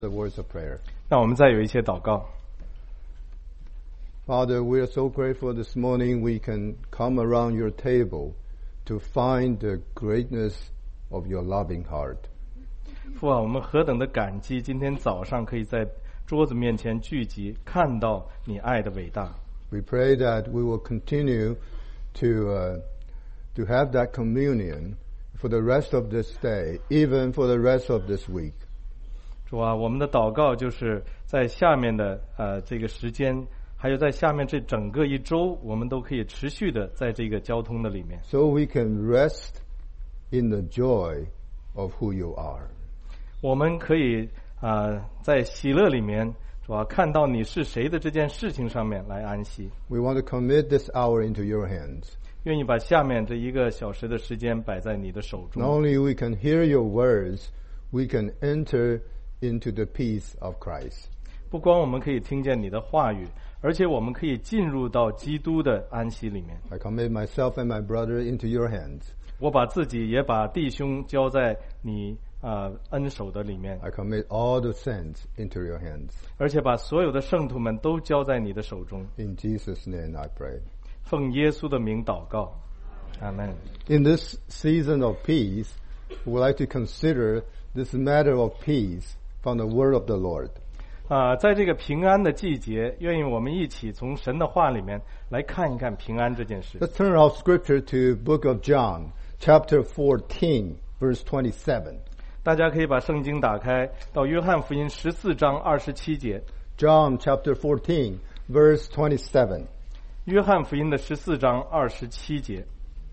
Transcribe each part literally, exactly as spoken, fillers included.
The words of prayer. 那我们再有一些祷告。 Father, we are so grateful this morning we can come around your table to find the greatness of your loving heart. 父啊，我们何等的感激，今天早上可以在桌子面前聚集，看到你爱的伟大。 We pray that we will continue to uh, to have that communion for the rest of this day, even for the rest of this week. 主啊，我们的祷告就是在下面的呃这个时间，还有在下面这整个一周，我们都可以持续的在这个交通的里面。 So we can rest in the joy of who you are. 我们可以啊、呃、在喜乐里面，主啊，看到你是谁的这件事情上面来安息。 We want to commit this hour into your hands. 愿意把下面这一个小时的时间摆在你的手中。 Not only we can hear your words, we can enter into the peace of Christ. 不光我们可以听见你的话语，而且我们可以进入到基督的安息里面。 I commit myself and my brother into your hands. 我把自己也把弟兄交在你啊、呃、恩手的里面， I commit all the saints into your hands. 而且把所有的圣徒们都交在你的手中。 In Jesus' name I pray. 奉耶稣的名祷告，阿门。 In this season of peace, we would like to consider this matter of peace from the word of the Lord. 啊、在这个平安的季节，愿意我们一起从神的话里面来看一看平安这件事。 Let's turn our scripture to Book of John, chapter fourteen, verse twenty-seven. 大家可以把圣经打开到约翰福音十四章二十七节。 John chapter fourteen, verse twenty-seven. 约翰福音的十四章二十七节。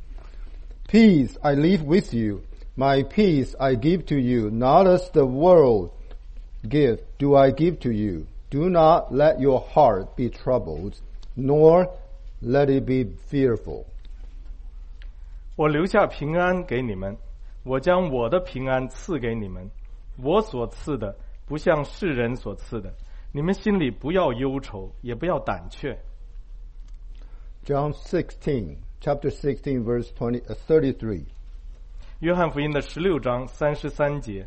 Peace I leave with you, my peace I give to you, not as the world give, do I give to you. Do not let your heart be troubled, nor let it be fearful. 我留下平安给你们，我将我的平安赐给你们，我所赐的不像世人所赐的，你们心里不要忧愁，也不要胆怯。 John sixteen, chapter sixteen, verse twenty, uh, thirty-three. 约翰福音的十六章三十三节。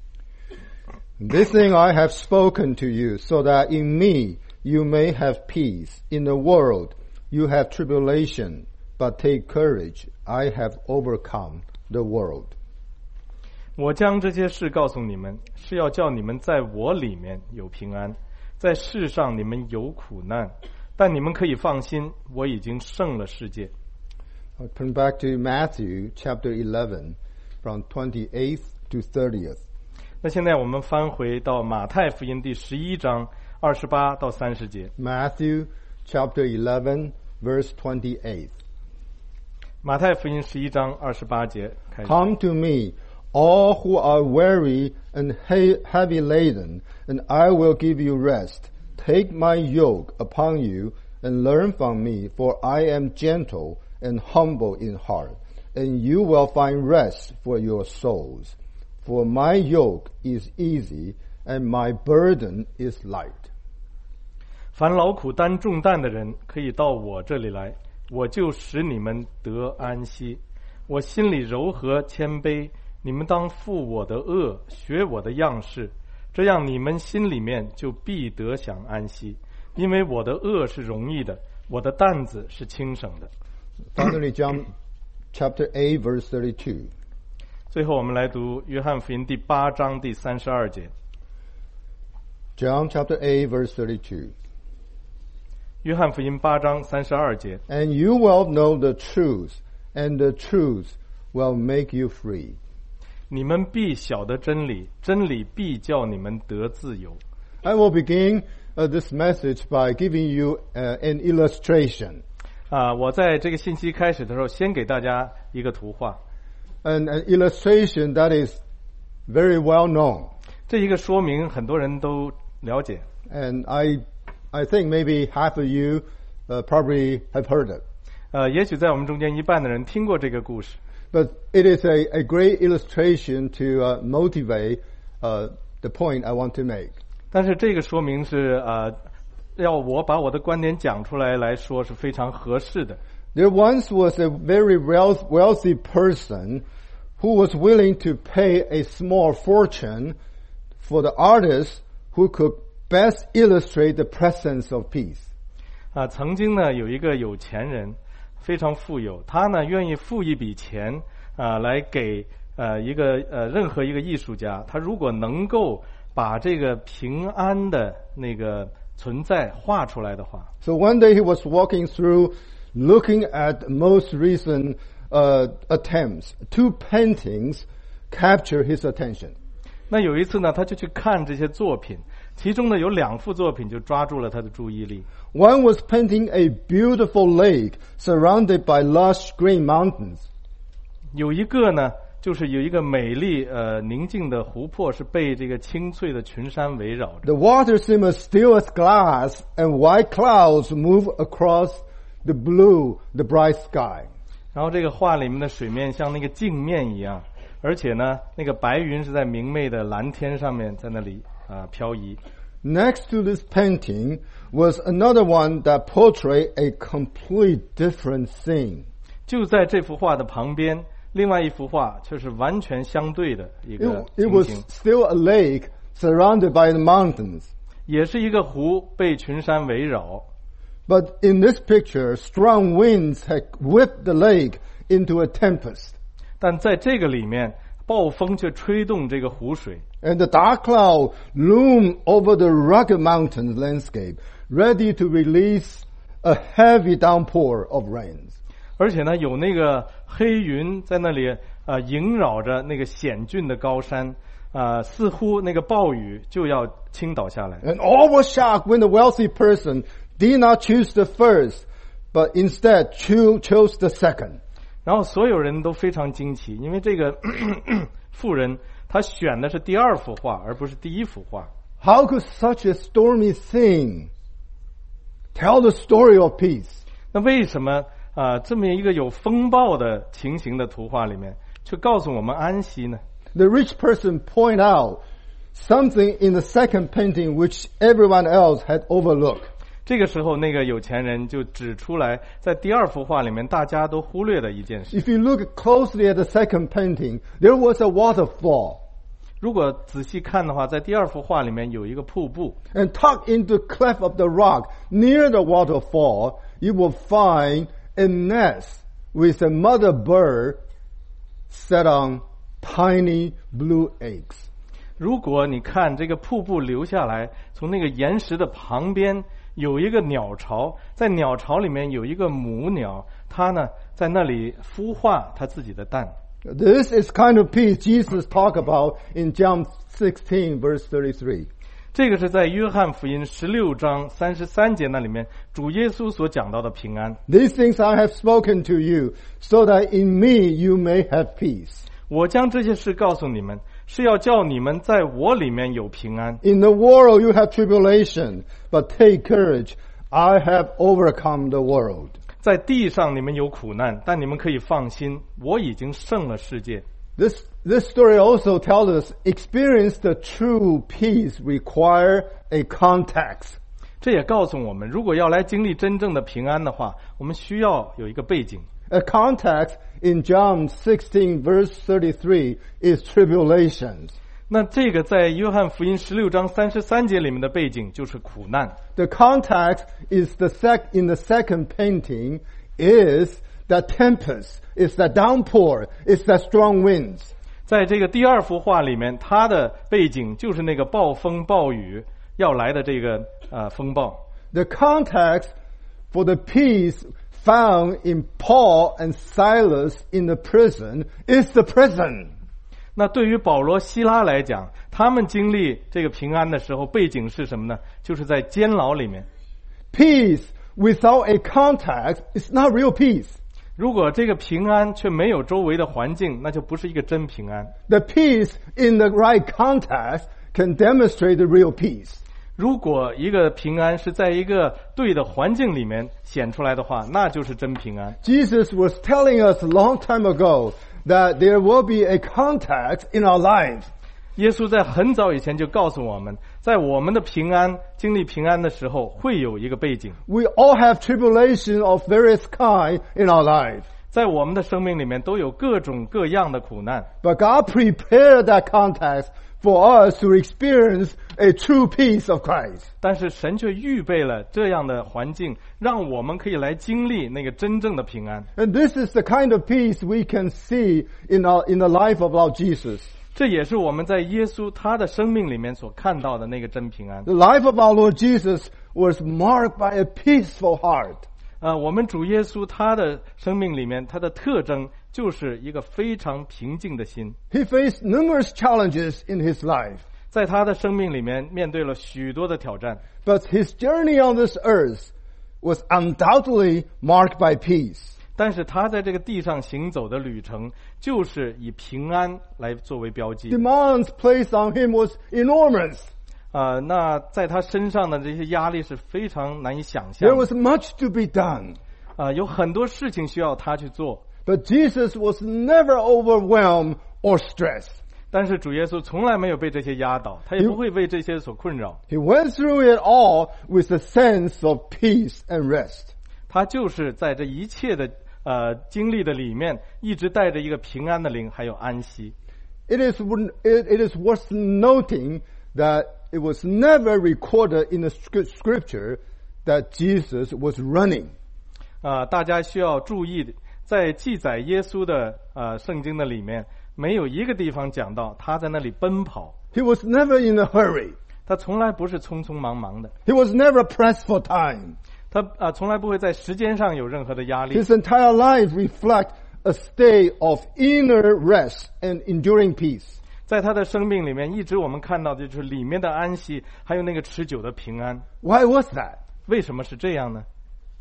This thing I have spoken to you, so that in me you may have peace. In the world you have tribulation, but take courage. I have overcome the world. 我将这些事告诉你们，是要叫你们在我里面有平安，在世上你们有苦难，但你们可以放心，我已经胜了世界。 I'll turn back to Matthew chapter eleven, from twenty-eighth to thirtieth. 那现在我们翻回到马太福音第十一章二十八到三十节。 Matthew chapter eleven, verse twenty-eight. 马太福音十一章二十八节开始。 Come to me, all who are weary and he- heavy laden, and I will give you rest. Take my yoke upon you and learn from me, for I am gentle and humble in heart, and you will find rest for your souls. For my yoke is easy and my burden is light. 凡劳苦担重担的人，可以到我这里来，我就使你们得安息。我心里柔和谦卑，你们当负我的恶，学我的样式，这样你们心里面就必得享安息。因为我的恶是容易的，我的担子是轻省的。 Finally, John chapter eight, verse thirty-two. 最后我们来读约翰福音第八章第三十二节。 John chapter eight, verse thirty-two. 约翰福音八章三十二节。 And you will know the truth, and the truth will make you free. 你们必晓得真理，真理必叫你们得自由。 I will begin uh, this message by giving you uh, an illustration. 啊，我在这个信息开始的时候，先给大家一个图画。 An, an illustration that is very well known. 这一个说明很多人都了解。 And I, I think maybe half of you uh, probably have heard it. 呃，也许在我们中间一半的人听过这个故事。 But it is a, a great illustration to uh, motivate uh, the point I want to make. 但是这个说明是呃，要我把我的观点讲出来来说是非常合适的。 There once was a very wealth, wealthy person who was willing to pay a small fortune for the artist who could best illustrate the presence of peace. 啊，曾经呢有一个有钱人非常富有，他呢愿意付一笔钱啊来给呃一个呃任何一个艺术家，他如果能够把这个平安的那个存在画出来的话。 So one day he was walking through, looking at most recent uh, attempts. Two paintings capture his attention. 那有一次呢，他就去看这些作品，其中呢有两幅作品就抓住了他的注意力。 One was painting a beautiful lake surrounded by lush green mountains. 有一个呢，就是有一个美丽呃宁静的湖泊，是被这个青翠的群山围绕着。 The water seemed as still as glass, and white clouds move across the blue, the bright sky. 然后这个画里面的水面像那个镜面一样，而且呢，那个白云是在明媚的蓝天上面在那里啊、呃、漂移。 Next to this painting was another one that portrayed a complete different scene. 就在这幅画的旁边，另外一幅画却是完全相对的一个 It, it 情 was 形， still a lake surrounded by the mountains. 也是一个湖被群山围绕。 But in this picture, strong winds had whipped the lake into a tempest. 但在这个里面，暴风却吹动这个湖水。 And the dark cloud loomed over the rugged mountain landscape, ready to release a heavy downpour of rains. 而且呢，有那个黑云在那里呃萦绕着那个险峻的高山，啊、呃，似乎那个暴雨就要倾倒下来。 And all were shocked when the wealthy person did not choose the first, but instead cho- chose the second. 然后所有人都非常惊奇，因为这个咳咳富人他选的是第二幅画，而不是第一幅画。 How could such a stormy thing tell the story of peace? 那为什么啊、呃、这么一个有风暴的情形的图画里面，却告诉我们安息呢？ The rich person point out something in the second painting which everyone else had overlooked. 这个时候，那个有钱人就指出来，在第二幅画里面大家都忽略的一件事。 If you look closely at the second painting, there was a waterfall. 如果仔细看的话，在第二幅画里面有一个瀑布， And tucked into the cleft of the rock near the waterfall, you will find a nest with a mother bird set on tiny blue eggs. 如果你看这个瀑布流下来，从那个岩石的旁边有一个鸟巢，在鸟巢里面有一个母鸟，它呢在那里孵化它自己的蛋。 This is kind of peace Jesus talked about in John sixteen, verse thirty-three. 这个是在约翰福音十六章三十三节那里面，主耶稣所讲到的平安。 These things I have spoken to you, so that in me you may have peace. 我将这些事告诉你们，是要叫你们在我里面有平安。 In the world you have tribulation, but take courage. I have overcome the world. 在地上你们有苦难，但你们可以放心，我已经胜了世界。 This, this story also tells us experience the true peace require a context. 这也告诉我们，如果要来经历真正的平安的话，我们需要有一个背景。 A context in John sixteen, verse thirty-three is tribulations. 那这个在约翰福音十六章三十三节里面的背景就是苦难。 The context is the sec, in the second painting is the tempest, is the downpour, is the strong winds. 在这个第二幅画里面，它的背景就是那个暴风暴雨要来的这个呃风暴。 The context for the peace found in Paul and Silas in the prison is the prison. 那对于保罗、希拉来讲，他们经历这个平安的时候，背景是什么呢？就是在监牢里面。 Peace without a context is not real peace. 如果这个平安却没有周围的环境，那就不是一个真平安。 The peace in the right context can demonstrate the real peace. 如果一个平安是在一个对的环境里面显出来的话，那就是真平安。 Jesus was telling us a long time ago that there will be a context in our lives. 耶稣在很早以前就告诉我们，在我们的平安经历平安的时候，会有一个背景。 We all have tribulation of various kind in our life. 在我们的生命里面都有各种各样的苦难， But God prepared that context for us to experience a true peace of Christ. 但是神却预备了这样的环境，让我们可以来经历那个真正的平安。 And this is the kind of peace we can see in our, in the life of our Jesus. 这也是我们在耶稣他的生命里面所看到的那个真平安。 The life of our Lord Jesus was marked by a peaceful heart. 啊，我们主耶稣他的生命里面，他的特征就是一个非常平静的心。 He faced numerous challenges in his life, 在他的生命里面，面对了许多的挑战， but his journey on this earth was undoubtedly marked by peace. 但是他在这个地上行走的旅程，就是以平安来作为标记。 Demands placed on him was enormous. 啊、那在他身上的这些压力是非常难以想象 There 的。 was much to be done. 啊、有很多事情需要他去做， But Jesus was never overwhelmed or stressed. 但是主耶稣从来没有被这些压倒，他也不会为这些所困扰。 He went through it all with a sense of peace and rest. 他就是在这一切的呃经历的里面，一直带着一个平安的灵，还有安息。 It is, it, it is worth noting that it was never recorded in the scripture that Jesus was running. 啊、大家需要注意，在记载耶稣的呃圣经的里面，没有一个地方讲到他在那里奔跑， He was never in a hurry. 他从来不是匆匆忙忙的， He was never pressed for time. 他啊、呃从来不会在时间上有任何的压力。 His entire life reflects a state of inner rest and enduring peace. 在他的生命里面，一直我们看到的就是里面的安息，还有那个持久的平安。 Why was that? 为什么是这样呢？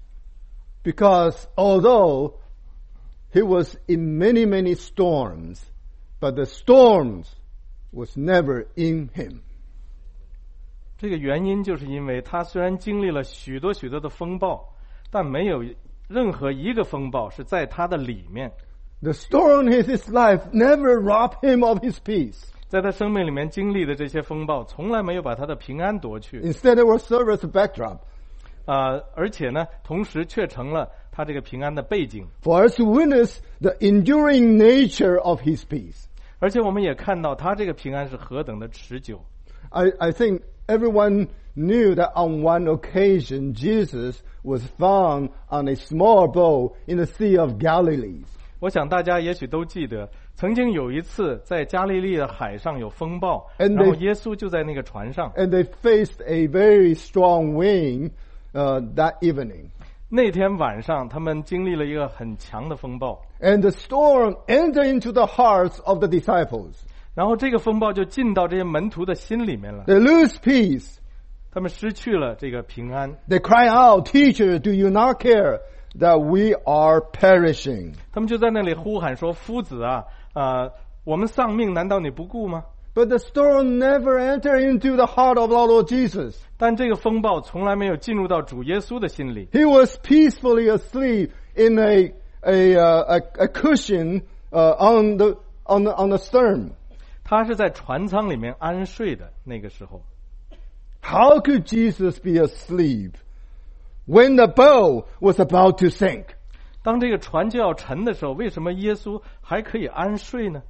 Because although he was in many, many storms, but the storms was never in him. 这个原因就是因为他虽然经历了许多许多的风暴，但没有任何一个风暴是在他的里面。 The storm in his life never robbed him of his peace. 在他生命里面经历的这些风暴，从来没有把他的平安夺去。 Instead, it was served as a backdrop 啊、而且呢，同时却成了他这个平安的背景。 for us to witness the enduring nature of his peace. 而且我们也看到他这个平安是何等的持久。 I, I think everyone knew that on one occasion Jesus was found on a small boat in the Sea of Galilee. 我想大家也许都记得，曾经有一次在加利利的海上有风暴， And 然后 they- 耶稣就在那个船上。 And they faced a very strong wind uh, that evening. 那天晚上，他们经历了一个很强的风暴， And the storm entered into the hearts of the disciples. 然后这个风暴就进到这些门徒的心里面了， They lose peace. 他们失去了这个平安， They cry out, "Teacher, do you not care that we are perishing?" 他们就在那里呼喊说：“夫子啊，啊、我们丧命，难道你不顾吗？” But the storm never entered into the heart of our Lord Jesus. 但这个风暴从来没有进入到主耶稣的心里， He was peacefully asleep in a a uh, a, a cushion uh, on the on the on the stern. 他是在船舱里面安睡的那个时候。 How could Jesus be asleep when the boat was about to sink? 当这个船就要沉的时候，为什么耶稣还可以安睡呢？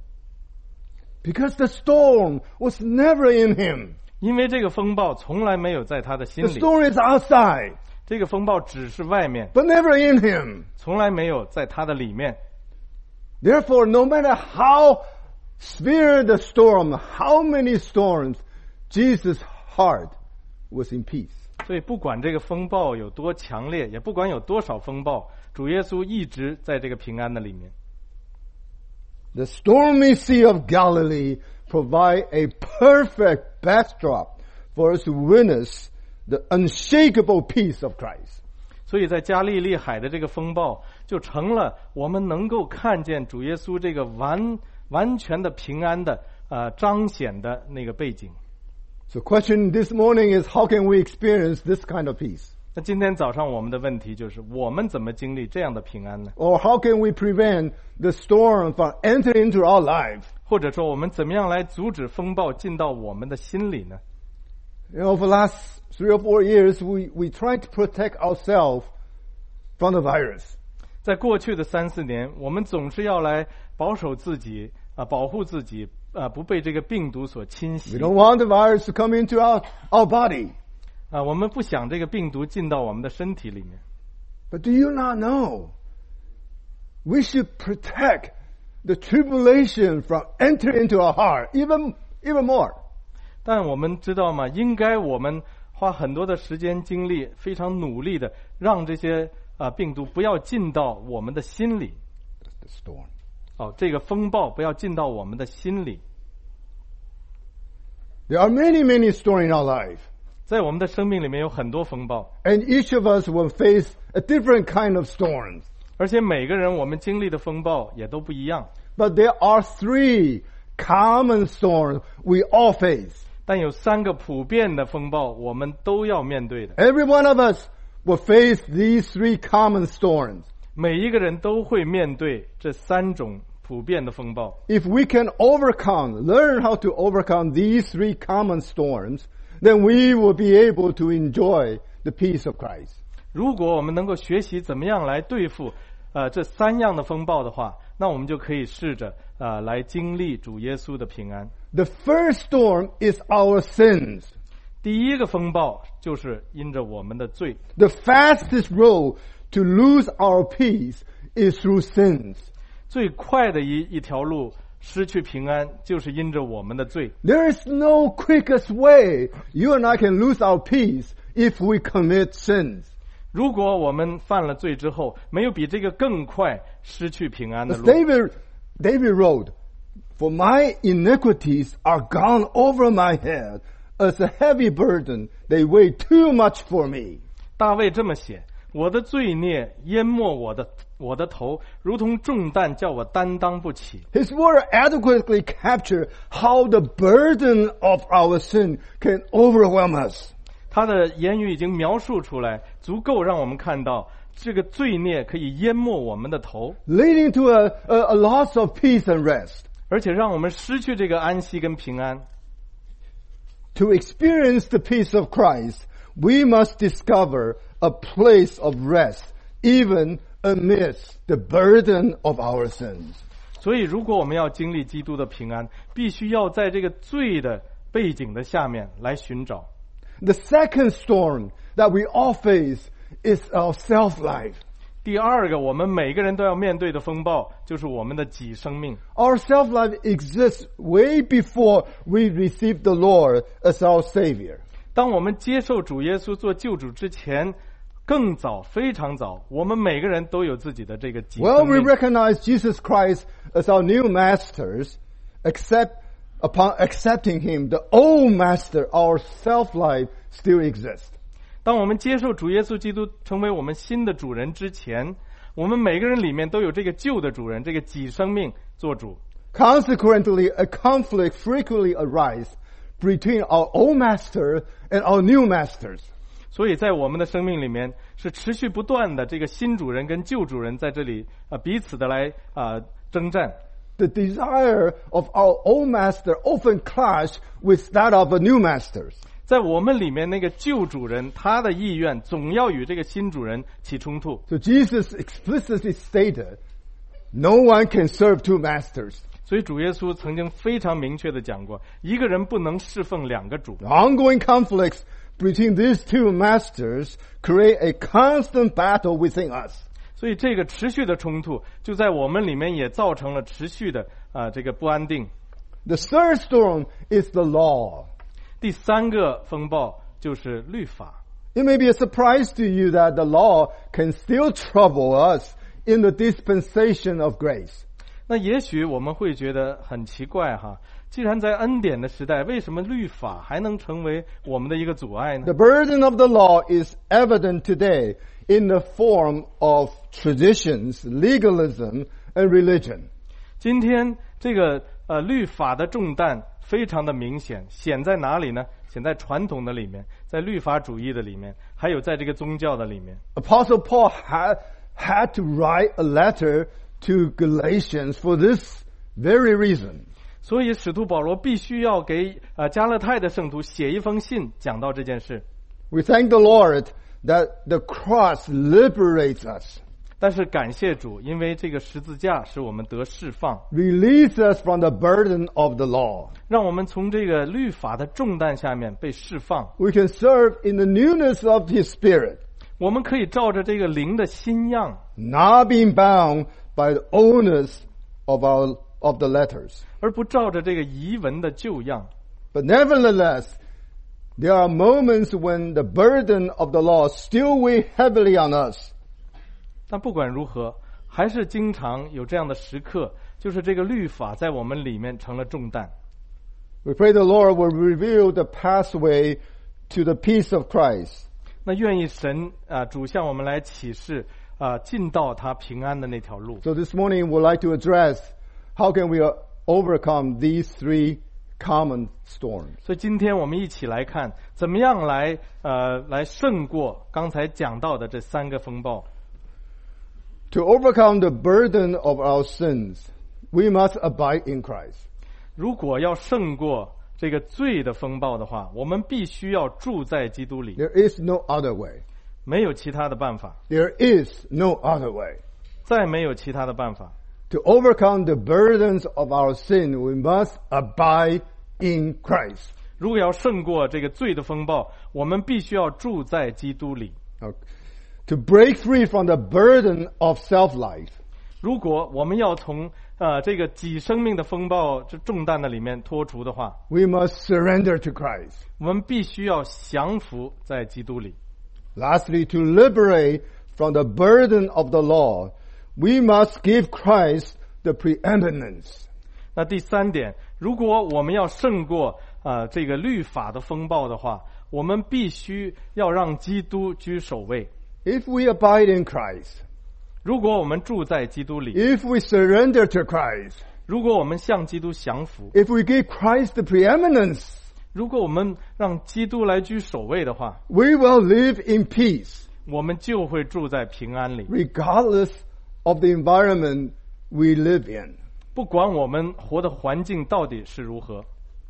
Because the storm was never in him. 因为这个风暴从来没有在他的心 The 里， storm is outside, 这个风暴只是外面， but never in him. 从来没有在他的里面。 Therefore, no matter how severe the storm, how many storms, Jesus' heart was in peace. 所以不管这个风暴有多强烈，也不管有多少风暴，主耶稣一直在这个平安的里面。 The stormy Sea of Galilee provide a perfect backdrop for us to witness the unshakable peace of Christ. 所以在加利利海的这个风暴，就成了我们能够看见主耶稣这个完完全的平安的呃彰显的那个背景。 So question this morning is, how can we experience this kind of peace? 那今天早上我们的问题就是，我们怎么经历这样的平安呢？ Or how can we prevent the storm from entering into our life? 或者说，我们怎么样来阻止风暴进到我们的心里呢？ You know, for the last three or four years, we, we try to protect ourselves from the virus. 在过去的三四年，我们总是要来保守自己啊，保护自己啊，不被这个病毒所侵袭。 We don't want the virus to come into our, our body. 啊，我们不想这个病毒进到我们的身体里面。 But do you not know? We should protect the tribulation from entering into our heart even, even more. 但我们知道吗？应该我们花很多的时间精力，非常努力的让这些啊病毒不要进到我们的心里。 The storm. 哦，这个风暴不要进到我们的心里。 There are many, many storms in our life. 在我们的生命里面有很多风暴， And each of us will face a different kind of storms. 而且每个人我们经历的风暴也都不一样。 But there are three common storms we all face. 但有三个普遍的风暴，我们都要面对的。 Every one of us will face these three common storms. 每一个人都会面对这三种普遍的风暴。 If we can overcome, learn how to overcome these three common storms, then we will be able to enjoy the peace of Christ. 如果我们能够学习怎么样来对付呃这三样的风暴的话，那我们就可以试着呃来经历主耶稣的平安。 The first storm is our sins. 第一个风暴就是因着我们的罪。 The fastest road to lose our peace is through sins. 最快的一一条路失去平安，就是因着我们的罪。 There is no quickest way you and I can lose our peace if we commit sins. 如果我们犯了罪之后，没有比这个更快失去平安的 As 路。 David, David wrote, "For my iniquities are gone over my head, as a heavy burden, they weigh too much for me." 大卫这么写：我的罪孽淹没我的我的头，如同重担，叫我担当不起。 His word adequately capture how the burden of our sin can overwhelm us. 他的言语已经描述出来，足够让我们看到这个罪孽可以淹没我们的头， Leading to a, a, a loss of peace and rest. 而且让我们失去这个安息跟平安。 To experience the peace of Christ, we must discover a place of rest, even amidst the burden of our sins. 所以，如果我们要经历基督的平安，必须要在这个罪的背景的下面来寻找。 The second storm that we all face is our self-life. 第二个，我们每个人都要面对的风暴，就是我们的己生命。 Our self-life exists way before we receive the Lord as our Savior. 当我们接受主耶稣做救主之前，更早，非常早，我们每个人都有自己的这个己 Well, 生 we 命。 recognize Jesus Christ as our new masters, except upon accepting Him, the old master, our self-life, still exists. 当我们接受主耶稣基督成为我们新的主人之前，我们每个人里面都有这个旧的主人，这个己生命做主。 Consequently, a conflict frequently arises between our old master and our new masters. 所以在我们的生命里面是持续不断的，这个新主人跟旧主人在这里啊、呃、彼此的来啊、呃、征战。 The desire of our old master often clash with that of a new master's. 在我们里面那个旧主人，他的意愿总要与这个新主人起冲突。 So Jesus explicitly stated, no one can serve two masters. 所以主耶稣曾经非常明确的讲过，一个人不能侍奉两个主。 The ongoing conflicts between these two masters create a constant battle within us. 所以这个持续的冲突就在我们里面也造成了持续的啊、呃、这个不安定。 The third storm is the law. 第三个风暴就是律法。 It may be a surprise to you that the law can still trouble us in the dispensation of grace. 那也许我们会觉得很奇怪哈，既然在恩典的时代，为什么律法还能成为我们的一个阻碍呢？ The burden of the law is evident today in the form of traditions, legalism, and religion. 今天这个呃律法的重担非常的明显，显在哪里呢？显在传统的里面，在律法主义的里面，还有在这个宗教的里面。 Apostle Paul had, had to write a letter to Galatians for this very reason. 所以使徒保罗必须要给呃加勒泰的圣徒写一封信，讲到这件事。 We thank the Lord that the cross liberates us. 但是感谢主，因为这个十字架使我们得释放， release us from the burden of the law. 让我们从这个律法的重担下面被释放。 We can serve in the newness of His Spirit, 我们可以照着这个灵的新样， not being bound by the oldness of our of the letters. 而不照着这个遗文的旧样。 But nevertheless, there are moments when the burden of the law still weigh heavily on us. 但不管如何，还是经常有这样的时刻，就是这个律法在我们里面成了重担。 We pray the Lord will reveal the pathway to the peace of Christ. 那愿意神啊、主向我们来启示啊、进到他平安的那条路。 So this morning we'd like to address how can we overcome these three common storms. 所以今天我们一起来看，怎么样来呃来胜过刚才讲到的这三个风暴。 To overcome the burden of our sins, we must abide in Christ. 如果要胜过这个罪的风暴的话，我们必须要住在基督里， There is no other way. 没有其他的办法， There is no other way. 再没有其他的办法。 To overcome the burdens of our sin, we must abide in Christ. 如果要胜过这个罪的风暴，我们必须要住在基督里。 Okay. To break free from the burden of self-life, 如果我们要从呃这个己生命的风暴这重担的里面脱除的话， we must surrender to Christ. 我们必须要降服在基督里。 Lastly, to liberate from the burden of the law, we must give Christ the preeminence. 那第三点，如果我们要胜过啊、呃、这个律法的风暴的话，我们必须要让基督居首位。 If we abide in Christ, 如果我们住在基督里， if we surrender to Christ, 如果我们向基督降服， if we give Christ the preeminence, 如果我们让基督来居首位的话， we will live in peace, 我们就会住在平安里。 regardless of the environment we live in. 不管我们活的环境到底是如何，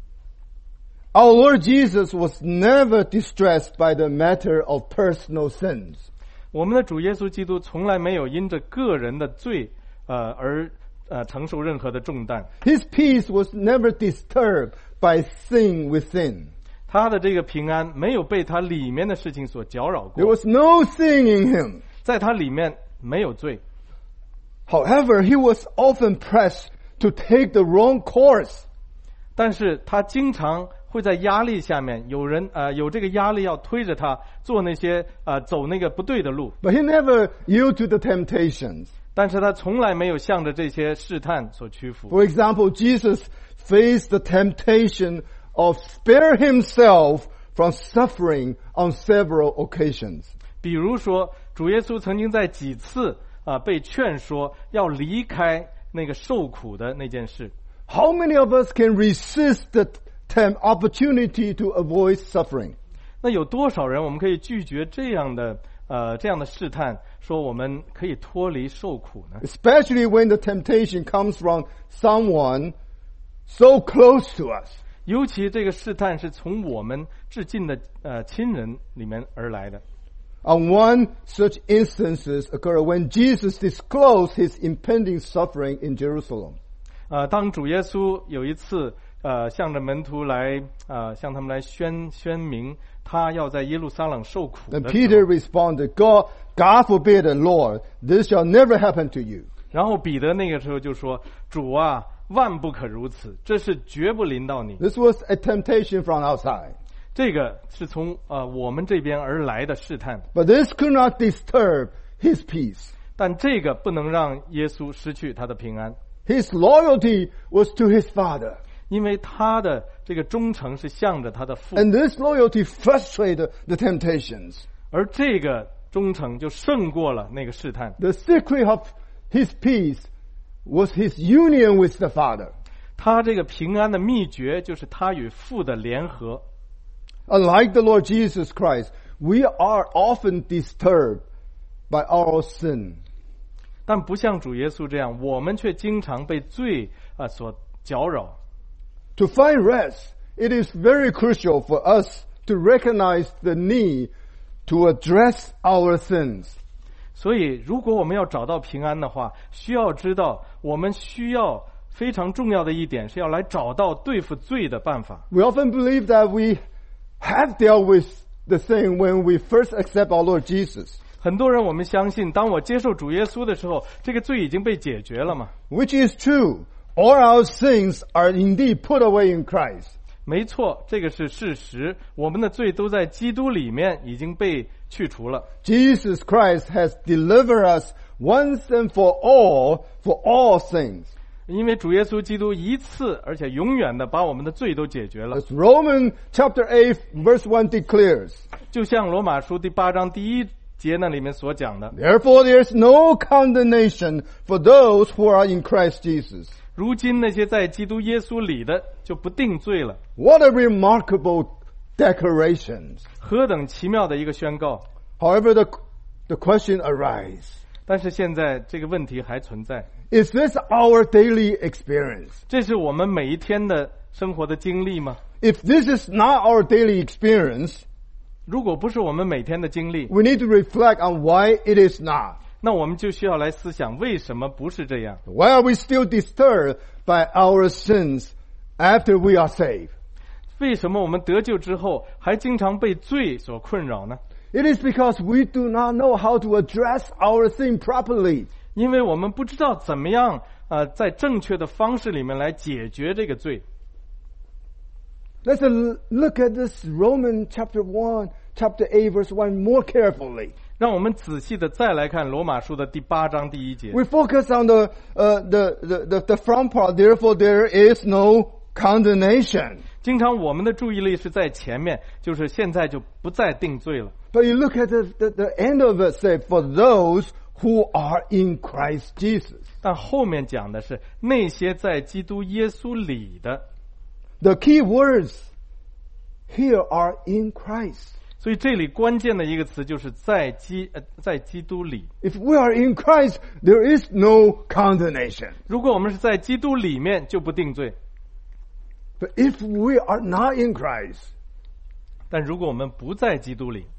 Our Lord Jesus was never distressed by the matter of personal sins. 我们的主耶稣基督从来没有因着个人的罪呃而呃承受任何的重担。 His peace was never disturbed by sin within. 他的这个平安没有被他里面的事情所搅扰 There 过， was no sin in him. 在他里面没有罪。 However, he was often pressed to take the wrong course. 但是他经常会在压力下面，有人呃有这个压力要推着他做那些呃走那个不对的路， But he never yielded to the temptations. 但是他从来没有向着这些试探所屈服。 For example, Jesus faced the temptation of spare himself from suffering on several occasions. 比如说，主耶稣曾经在几次啊、呃、被劝说要离开那个受苦的那件事。 How many of us can resist the temp- opportunity to avoid suffering? 那有多少人我们可以拒绝这样的呃这样的试探，说我们可以脱离受苦呢？ Especially when the temptation comes from someone so close to us. 尤其这个试探是从我们至近的呃亲人里面而来的。 On one such instances occur when Jesus disclosed his impending suffering in Jerusalem. 呃，当主耶稣有一次呃向着门徒来呃向他们来宣宣明他要在耶路撒冷受苦的 Then 时 Peter 候， responded, God, God forbid, Lord, this shall never happen to you. 然后彼得那个时候就说：“主啊，万不可如此，这是绝不临到你。” This was a temptation from outside. 这个是从呃我们这边而来的试探， But this could not disturb his peace. 但这个不能让耶稣失去他的平安， His loyalty was to his Father. 因为他的这个忠诚是向着他的父， And this loyalty frustrated the temptations. 而这个忠诚就胜过了那个试探。 The secret of his peace was his union with the Father. 他这个平安的秘诀就是他与父的联合。 Unlike the Lord Jesus Christ, we are often disturbed by our sin. 但不像主耶稣这样，我们却经常被罪啊、呃、所搅扰。 To find rest, it is very crucial for us to recognize the need to address our sins. 所以，如果我们要找到平安的话，需要知道，我们需要非常重要的一点是要来找到对付罪的办法。 We often believe that we have dealt with the thing when we first accept our Lord Jesus. 很多人我们相信，当我接受主耶稣的时候，这个罪已经被解决了嘛。 Which is true. All our sins are indeed put away in Christ. 没错，这个是事实。我们的罪都在基督里面已经被去除了。 Jesus Christ has delivered us once and for all for all things. 因为主耶稣基督一次而且永远的把我们的罪都解决了。 As Romans chapter eight verse one declares. 就像罗马书第八章第一节那里面所讲的。 Therefore there is no condemnation for those who are in Christ Jesus. 如今那些在基督耶稣里的就不定罪了。 What a remarkable declaration. 何等奇妙的一个宣告。 However, the, the question arises. 但是现在这个问题还存在。 Is this our daily experience? 这是我们每一天的生活的经历吗？ If this is not our daily experience, 如果不是我们每天的经历， we need to reflect on why it is not. 那我们就需要来思想为什么不是这样。 Why are we still disturbed by our sins after we are saved? 为什么我们得救之后还经常被罪所困扰呢？ It is because we do not know how to address our sin properly. 因为我们不知道怎么样呃，在正确的方式里面来解决这个罪。 Let's look at this Romans chapter one, chapter eight, verse one more carefully. 让我们仔细的再来看罗马书的第八章第一节。 We focus on the, uh, the, the, the, the front part, therefore there is no condemnation. 经常我们的注意力是在前面，就是现在就不再定罪了。 But you look at the, the, the end of it, say, for those who are in Christ Jesus. 但后面讲的是那些在基督耶稣里的。 The key words here are in Christ. 所以这里关键的一个词就是在基呃在基督里。 If we are in Christ, there is no condemnation. 如果我们是在基督里面，就不定罪。 But if we are not in Christ, 但如果我们不在基督里，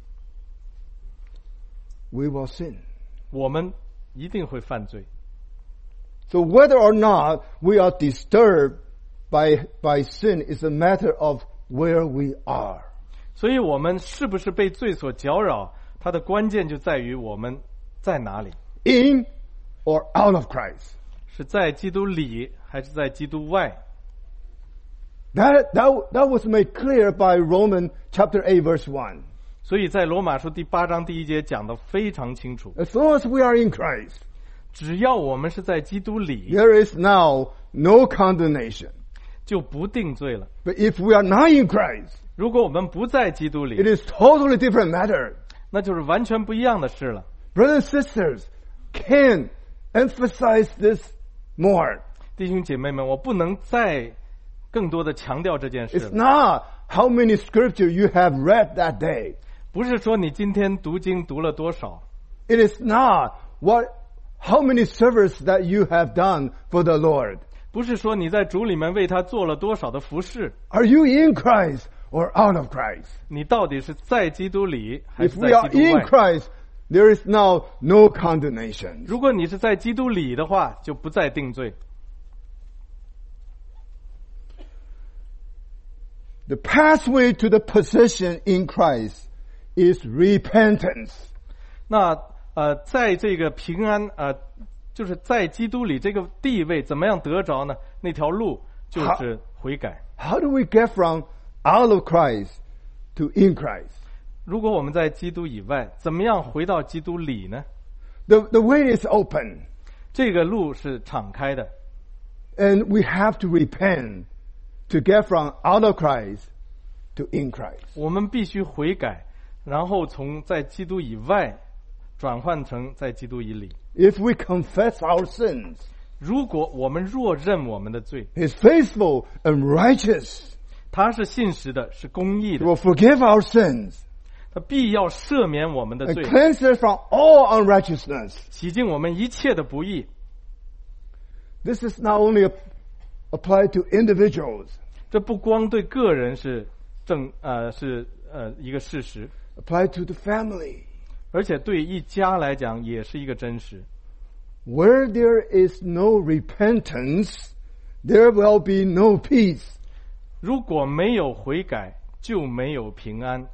we will sin. 我们一定会犯罪。 So whether or not we are disturbed by, by sin is a matter of where we are. 所以我们是不是被罪所搅扰，它的关键就在于我们在哪里。 In or out of Christ. 是在基督里还是在基督外。 That, that, that was made clear by Romans chapter eight verse one. 所以在罗马书第八章第一节讲得非常清楚， As long as we are in Christ, 只要我们是在基督里， there is now no condemnation. 就不定罪了。 But if we are not in Christ, 如果我们不在基督 it 里， is totally different matter. 那就是完全不一样的事了。 Brothers and sisters, can emphasize this more. 弟兄姐妹们，我不能再更多的强调这件事 It's 了。 not how many scripture you have read that day. 不是说你今天读经读了多少， It is not what how many service that you have done for the Lord. 不是说你在主里面为他做了多少的服事， Are you in Christ or out of Christ? 你到底是在基督里还 If 是 we 在 are 基督 in 外？ Christ, there is now no condemnation. 如果你是在基督里的话，就不再定罪。 The pathway to the position in Christ is repentance. 那呃，在这个平安呃，就是在基督里这个地位怎么样得着呢？那条路就是悔改。 How do we get from out of Christ to in Christ? 如果我们在基督以外，怎么样回到基督里呢？ The, the way is open, 这个路是敞开的， and we have to repent to get from out of Christ to in Christ. 我们必须悔改，然后从在基督以外转换成在基督以里。 If we confess our sins, 如果我们若认我们的罪， He is faithful and righteous 他是信实的，是公义 He 的， will forgive our sins 他必要赦免我们的 and 罪， cleanse us from all unrighteousness. 洗净我们一切的不义。 This is not only applied to individuals, 这不光对个人是正呃是呃一个事实， applied to the family, 而且对一家来讲也是一个真实。 Where there is no repentance, there will be no peace. 如果没有悔改，就没有平安。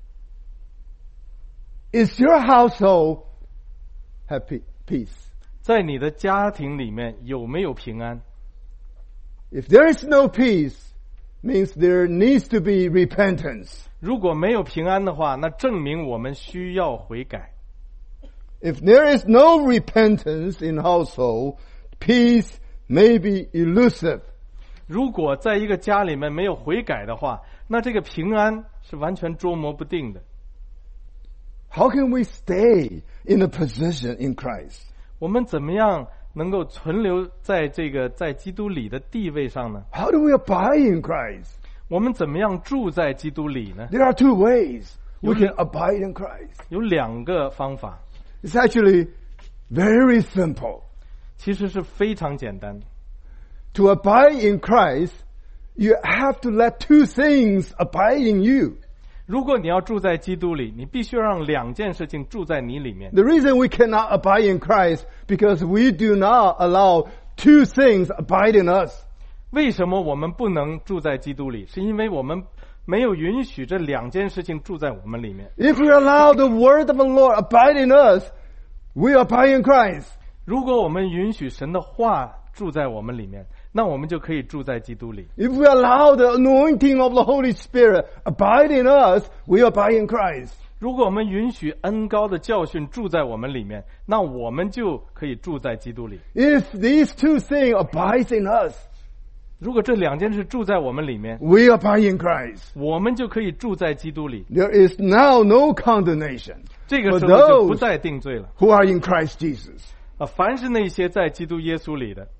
Is your household happy peace? 在你的家庭里面有没有平安？ If there is no peace, means there needs to be repentance. 如果没有平安的话，那证明我们需要悔改。 If there is no repentance in household, peace may be elusive. 如果在一个家里面没有悔改的话，那这个平安是完全捉摸不定的。 How can we stay in a position in Christ? 我们怎么样能够存留在这个在基督里的地位上呢？ How do we abide in Christ? 我们怎么样住在基督里呢？ There are two ways we can abide in Christ. 有两个方法， It's actually very simple. 其实是非常简单。 To abide in Christ, you have to let two things abide in you. 如果你要住在基督里，你必须让两件事情住在你里面。 The reason we cannot abide in Christ because we do not allow two things abide in us. 为什么我们不能住在基督里？是因为我们没有允许这两件事情住在我们里面。 If we allow the word of the Lord abide in us, we abide in Christ. 如果我们允许神的话住在我们里面，那我们就可以住在基督里。 If we allow the anointing of the Holy Spirit abide in us, we abide in Christ. 如果我们允许恩膏的教训住在我们里面，那我们就可以住在基督里。 If these two things abide in us, 如果这两件事住在我们里面， we abide in Christ. 我们就可以住在基督里。 There is now no condemnation 这个 for 时候就不 those 再定罪了。 who are in Christ Jesus. 啊，凡是那些在基督耶稣里的，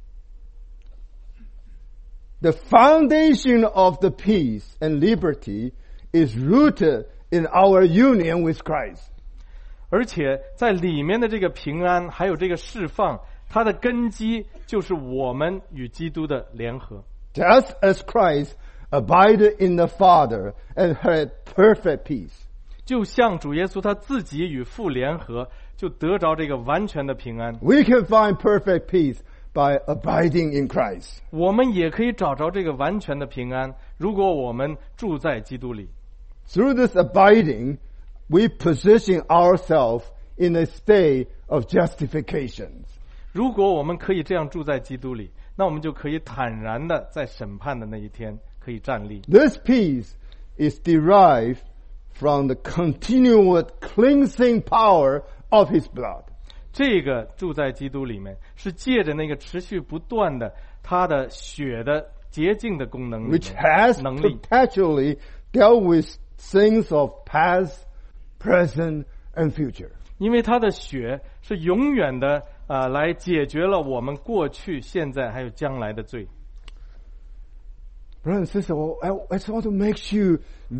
The foundation of the peace and liberty is rooted in our union with Christ. 而且在里面的这个平安还有这个释放，它的根基就是我们与基督的联合。 Just as Christ abided in the Father and had perfect peace. 就像主耶稣他自己与父联合，就得着这个完全的平安。 We can find perfect peace by abiding in Christ. 我们也可以找着这个完全的平安，如果我们住在基督里。 Through this abiding, we position ourselves in a state of justification. 如果我们可以这样住在基督里，那我们就可以坦然的在审判的那一天可以站立。 This peace is derived from the continual cleansing power of His blood. 这个住在基督里面，是借着那个持续不断的他的血的洁净的功能， which has 能力， perpetually dealt with things of past, present, and future. 因为他的血是永远的呃来解决了我们过去、现在还有将来的罪。 Brothers and sisters, well, I, I just want to make you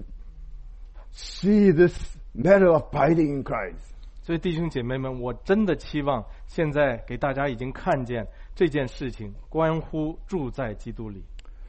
see this matter of abiding in Christ. 所以弟兄姐妹们，我真的期望现在给大家已经看见这件事情关乎住在基督里。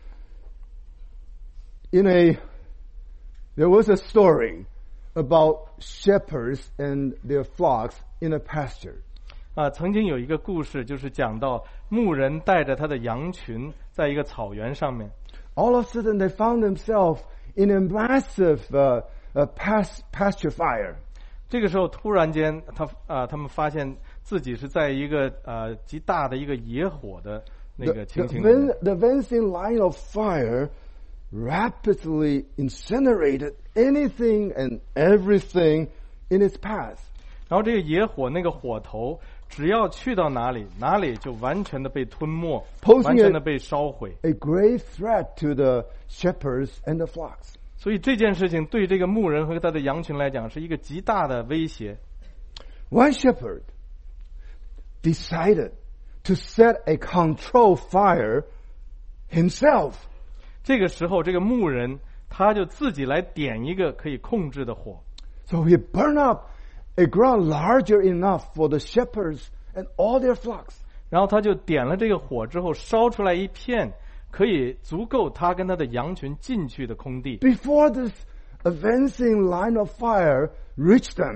In a, there was a story about shepherds and their flocks in a pasture. 啊，曾经有一个故事，就是讲到牧人带着他的羊群在一个草原上面。 All of a sudden, they found themselves in a massive uh, uh, pas- pasture fire. 这个时候，突然间，他啊，他们发现自己是在一个呃极大的一个野火的那 The, 个 the, 情形里面。 ven- the advancing line of fire rapidly incinerated anything and everything in its path. 然后这个野火那个火头，只要去到哪里，哪里就完全的被吞没， Posing 完全的被烧毁。 A great threat to the shepherds and the flocks. 所以这件事情对这个牧人和他的羊群来讲是一个极大的威胁。 One shepherd decided to set a control fire himself. 这个时候，这个牧人他就自己来点一个可以控制的火。 So he burned up a ground larger enough for the shepherds and all their flocks. 然后他就点了这个火之后，烧出来一片可以足够他跟他的羊群进去的空地。 Before this advancing line of fire reached them,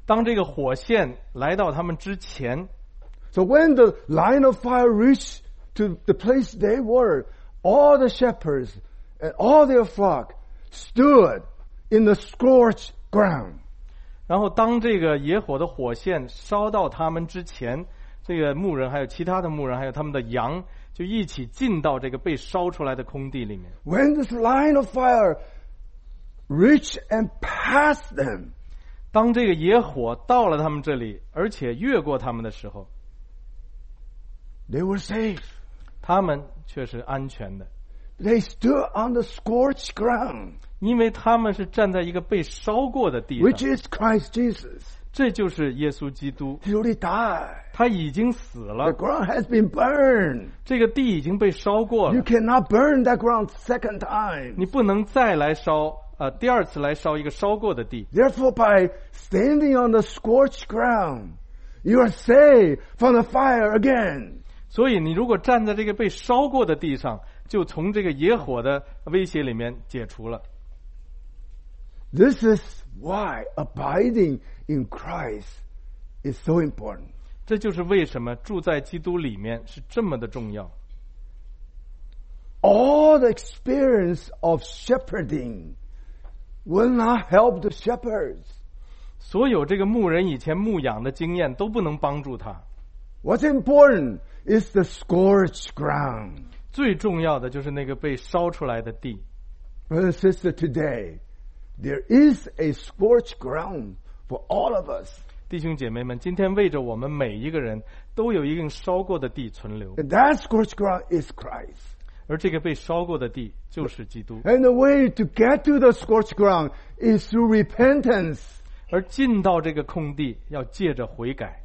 当这个火线来到他们之前， So when the line of fire reached to the place they were, all the shepherds and all their flock stood in the scorched ground. 然后当这个野火的火线烧到他们之前，这个牧人还有其他的牧人还有他们的羊就一起进到这个被烧出来的空地里面。 When this line of fire reached and passed them, 当这个野火到了他们这里，而且越过他们的时候， they were safe. 他们却是安全的， They stood on the scorched ground, 因为他们是站在一个被烧过的地 which 上， is Christ Jesus. 这就是耶稣基督， He already died. 他已经死 The 了， ground has been burned. 这个地已经被烧过 You 了， cannot burn that ground second time. 你不能再来烧，呃，第二次来烧一个烧过的地。 Therefore, by standing on the scorched ground, you are saved from the fire again. 所以你如果站在这个被烧过的地上，就从这个野火的威胁里面解除了。 This is why abiding in Christ is so important. 这就是为什么住在基督里面是这么的重要。 All the experience of shepherding will not help the shepherds. 所有这个牧人以前牧养的经验都不能帮助他。 What's important is the scorched ground. 最重要的就是那个被烧出来的地。 Brother and sister, today, there is a scorched ground for all of us. 弟兄姐妹们，今天为着我们每一个人都有一个烧过的地存留， And that scorched ground is Christ. 而这个被烧过的地就是基督。 And the way to get to the scorched ground is through repentance. 而进到这个空地，要借着悔改。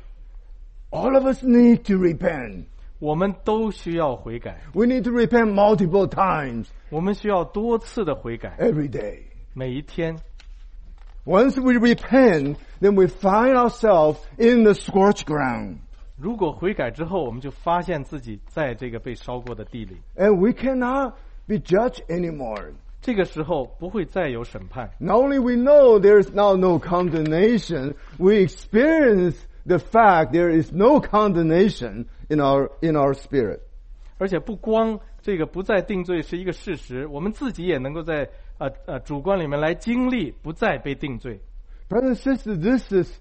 All of us need to repent. 我们都需要悔改， We need to repent multiple times 我们需要多次的悔改， every day. 每一天。 Once we repent, then we find ourselves in the scorched ground. 如果悔改之后，我们就发现自己在这个被烧过的地里， And we cannot be judged anymore. 这个时候不会再有审判。 Not only we know there is now no condemnation, we experience the fact there is no condemnation in our in our spirit. 而且不光这个不再定罪是一个事实，我们自己也能够在呃呃主观里面来经历不再被定罪。 Brothers and sisters, this is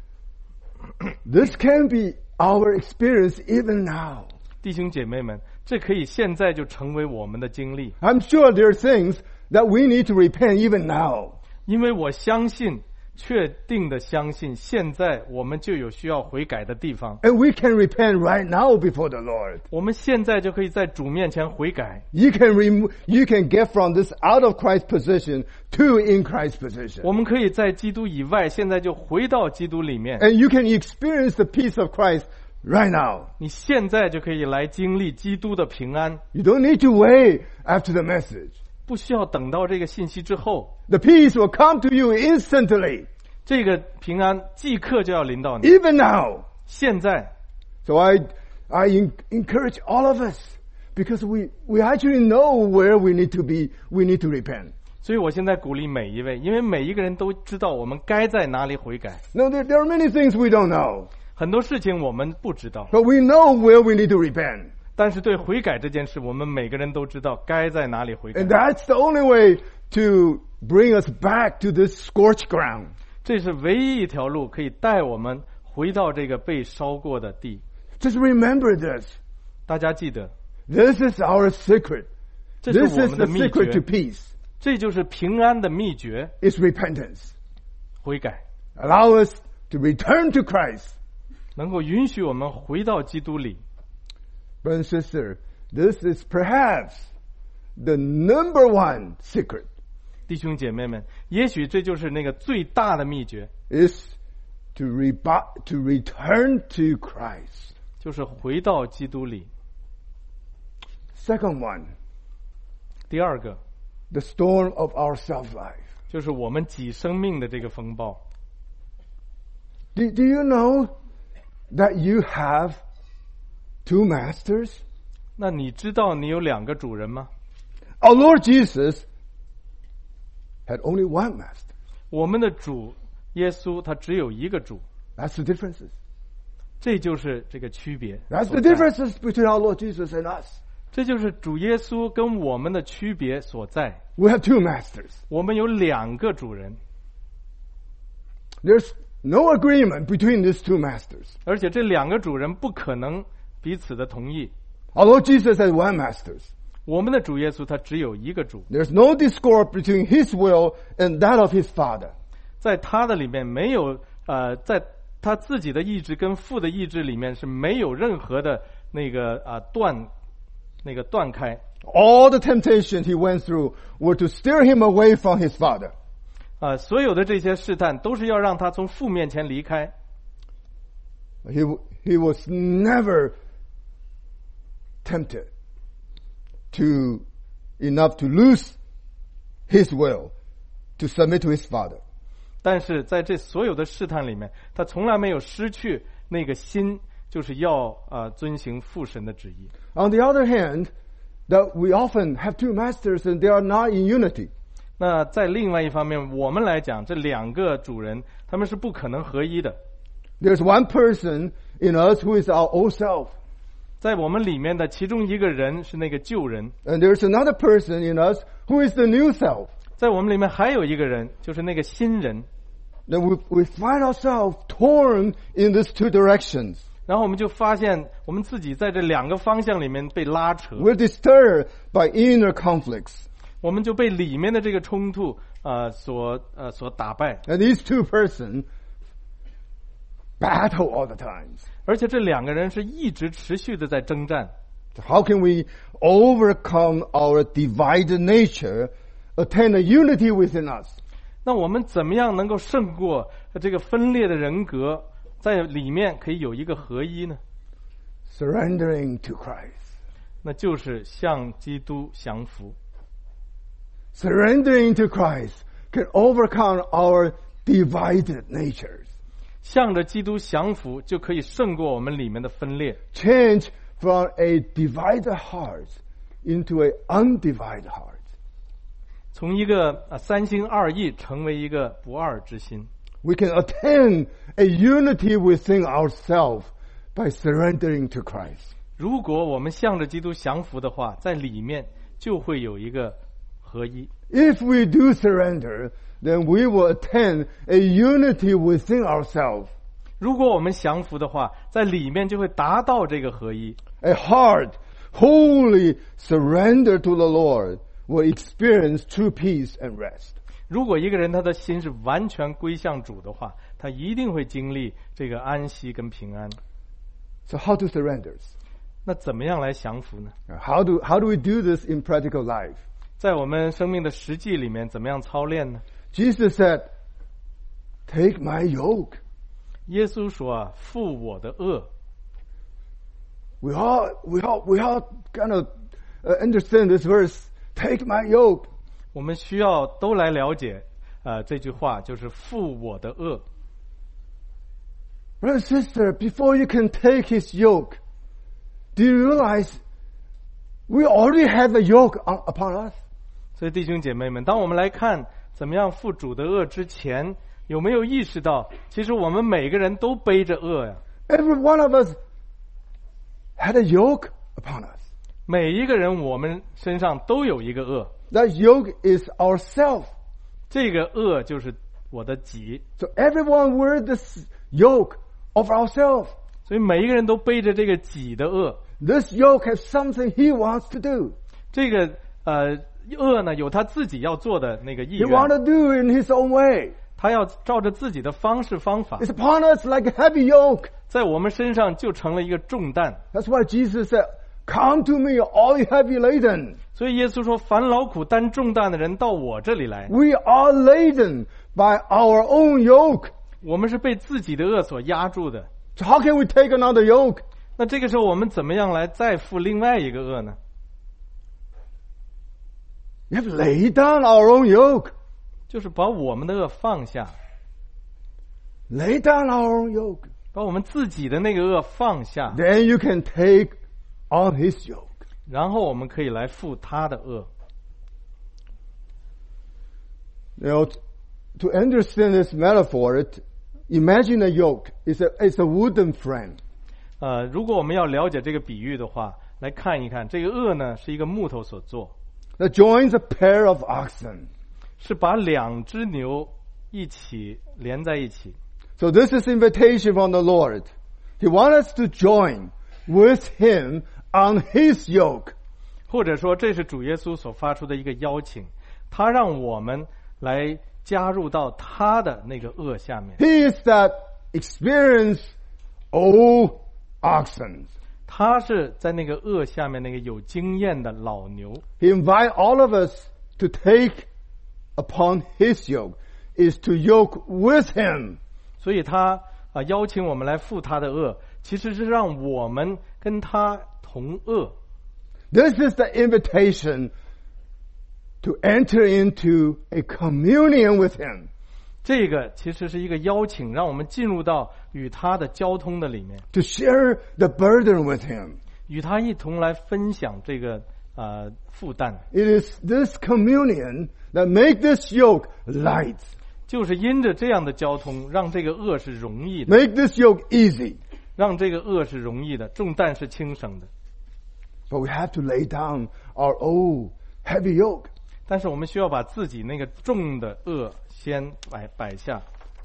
this can be our experience even now. 弟兄姐妹们，这可以现在就成为我们的经历， I'm sure there are things that we need to repent even now. 因为我相信，确定的相信，现在我们就有需要悔改的地方。 And we can repent right now before the Lord. 我们现在就可以在主面前悔改。 You can remo- you can get from this out of Christ position to in Christ position. 我们可以在基督以外，现在就回到基督里面。 And you can experience the peace of Christ right now. 你现在就可以来经历基督的平安， You don't need to wait after the message. 不需要等到这个信息之后， The peace will come to you instantly, 这个平安即刻就要临到你。 even now. 现在， So I, I en- encourage all of us because we, we actually know where we need to be. We need to repent. 所以我现在鼓励每一位，因为每一个人都知道我们该在哪里悔改。 No, there, there are many things we don't know, 很多事情我们不知道， but we know where we need to repent. 但是对悔改这件事，我们每个人都知道该在哪里悔改 And。that's the only way to bring us back to this scorched ground. 这是唯一一条路可以带我们回到这个被烧过的地。 Just remember this. 大家记得， This is our secret. 这是 This 我 is 们 the 的秘 secret to 诀， peace. 这就是平安的秘诀， It's repentance. 悔改， Allow us to return to Christ. 能够允许我们回到基督里。 Brother and sister, this is perhaps the number one secret 弟兄姐妹们，也许这就是那个最大的秘诀， is to, rebo- to return to Christ. 就是回到基督里。 Second one, 第二个 the storm of our self-life. 就是我们己生命的这个风暴。 Do, do you know that you have two masters? 那你知道你有两个主人吗？ Our Lord Jesus had only one master. 我们的主耶稣他只有一个主， That's the differences. 这就是这个区别。 That's the differences between our Lord Jesus and us. 这就是主耶稣跟我们的区别所在。 We have two masters. 我们有两个主人， There's no agreement between these two masters. 而且这两个主人不可能彼此的同意。 Our Lord Jesus has one master. 我们的主耶稣他只有一个主， There's no discord between His will and that of His Father. 在他的里面没有呃，在他自己的意志跟父的意志里面是没有任何的那个啊、呃、断那个断开。 All the temptations He went through were to steer Him away from His Father. 啊、呃，所有的这些试探都是要让他从父面前离开。 He, he was never tempted to enough to lose His will to submit to His Father. 但是在这所有的试探里面，他从来没有失去那个心，就是要啊、呃、遵行父神的旨意。 On the other hand, that we often have two masters and they are not in unity. 那在另外一方面，我们来讲，这两个主人他们是不可能合一的。 There's one person in us who is our old self, 在我们里面的其中一个人是那个旧人， and there's another person in us who is the new self. 在我们里面还有一个人，就是那个新人。 Then we, we find ourselves torn in these two directions. 然后我们就发现，我们自己在这两个方向里面被拉扯， We're disturbed by inner conflicts. 我们就被里面的这个冲突啊、呃、所呃所打败。 And these two persons battle all the times. 而且这两个人是一直持续的在征战。 How can we overcome our divided nature, attain a unity within us? 那我们怎么样能够胜过这个分裂的人格，在里面可以有一个合一呢？ Surrendering to Christ. 那就是向基督降服。 Surrendering to Christ can overcome our divided natures. 向着基督降服，就可以胜过我们里面的分裂。 Change from a divided heart into an undivided heart. 从一个啊三心二意成为一个不二之心。 We can attain a unity within ourselves by surrendering to Christ. 如果我们向着基督降服的话，在里面就会有一个合一。 If we do surrender, then we will attain a unity within ourselves. 如果我们降服的话，在里面就会达到这个合一。 A heart wholly surrendered to the Lord will experience true peace and rest. 如果一个人他的心是完全归向主的话，他一定会经历这个安息跟平安。 So how to surrender? 那怎么样来降服呢？ How do, how do we do this in practical life? 在我们生命的实际里面，怎么样操练呢？ Jesus said, take my yoke. 耶稣说啊，负我的恶。 We all, we all, we all kind of uh, understand this verse. Take my yoke. 我们需要都来了解，呃，这句话就是负我的恶。 Brother and sister, before you can take his yoke, do you realize we already have a yoke on, upon us? 所以弟兄姐妹们，当我们来看怎么样负主的恶之前，有没有意识到，其实我们每个人都背着恶呀？ Every one of us had a yoke upon us. 每一个人我们身上都有一个恶， That yoke is ourself. 这个恶就是我的己。 So everyone wear this yoke of ourselves. 所以每一个人都背着这个己的恶。 This yoke has something he wants to do. 这个呃恶呢，有他自己要做的那个意 He wants 愿， to do it in his own way. 他要照着自己的方式方法， It's upon us like a heavy yoke. 在我们身上就成了一个重担。 That's why Jesus said, come to me, all you heavy laden. 所以耶稣说：“凡劳苦担重担的人，到我这里来。 We are laden by our own yoke. ” 我们是被自己的恶所压住的。 So how can we take another yoke? 那这个时候，我们怎么样来再负另外一个恶呢？ We have to lay down our own yoke. 就是把我们的恶放下， Lay down our own yoke. 把我们自己的那个恶放下， Then you can take on his yoke. 然后我们可以来负他的恶。 You know, to understand this metaphor, it, imagine a yoke. It's a, it's a wooden frame. 呃，如果我们要了解这个比喻的话，来看一看，这个轭呢是一个木头所做， That joins a pair of oxen. 是把两只牛一起连在一起。 So this is invitation from the Lord. He wants us to join with Him on His yoke. 或者说，这是主耶稣所发出的一个邀请，他让我们来加入到他的那个轭下面。 He is that experienced old oxen. 他是在那个轭下面那个有经验的老牛。 He invites all of us to take upon His yoke, is to yoke with Him. 所以他啊邀请我们来负他的轭，其实是让我们跟他同轭。 This is the invitation to enter into a communion with Him. 这个其实是一个邀请，让我们进入到与他的交通的里面， To share the burden with Him. 与他一同来分享这个呃负担。 It is this communion that make this yoke light. 就是因着这样的交通，让这个轭是容易的， Make this yoke easy. 让这个轭是容易的，重担是轻省的。 But we have to lay down our old heavy yoke. 但是我们需要把自己那个重的轭先摆摆下。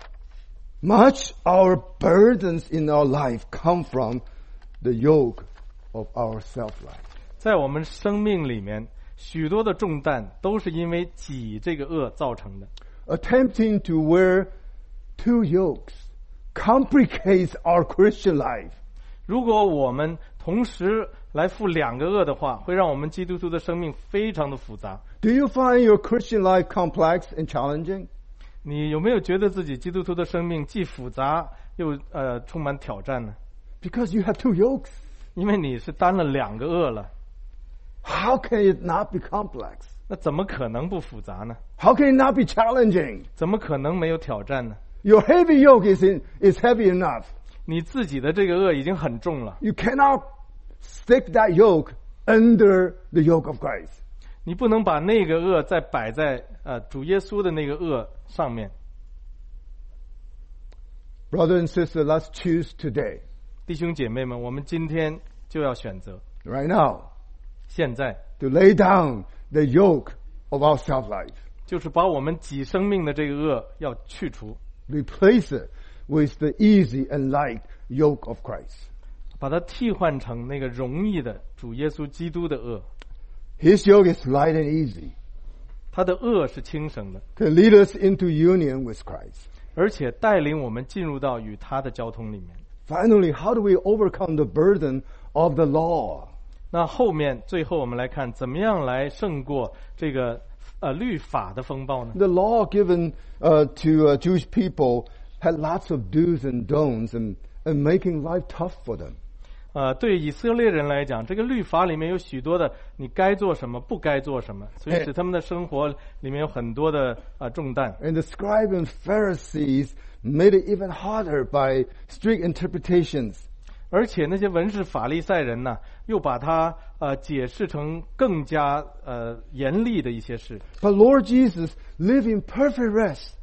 Much our burdens in our life come from the yoke of our self-life. 在我们生命里面，许多的重担都是因为己这个轭造成的。 Attempting to wear two yokes complicates our Christian life. 如果我们同时来负两个轭的话，会让我们基督徒的生命非常的复杂。 Do you find your Christian life complex and challenging? 你有没有觉得自己基督徒的生命既复杂又呃充满挑战呢？ Because you have two yokes. 因为你是担了两个轭了， How can it not be complex? 那怎么可能不复杂呢？ How can it not be challenging? 怎么可能没有挑战呢？ Your heavy yoke is in, is heavy enough. 你自己的这个轭已经很重了， You cannot stick that yoke under the yoke of Christ. 你不能把那个轭再摆在呃主耶稣的那个轭上面。 Brother and sister, let's choose today, 弟兄姐妹们，我们今天就要选择， right now, 现在 to lay down the yoke of our self-life. 就是把我们己生命的这个轭要去除， Replace it with the easy and light yoke of Christ. 把它替换成那个容易的主耶稣基督的轭。 His yoke is light and easy. 他的轭是轻省的， Can lead us into union with Christ. 而且带领我们进入到与他的交通里面。 Finally, how do we overcome the burden of the law? 那后面最后我们来看，怎么样来胜过这个呃律法的风暴呢？ The law given uh, to uh, Jewish people had lots of do's and don'ts and, and making life tough for them. 呃，对以色列人来讲，这个律法里面有许多的你该做什么，不该做什么，所以使他们的生活里面有很多的呃重担。 And the scribes and Pharisees made it even harder by strict interpretations. 而且那些文士法利赛人呢，又把它呃解释成更加呃严厉的一些事。 But Lord Jesus lived in perfect rest,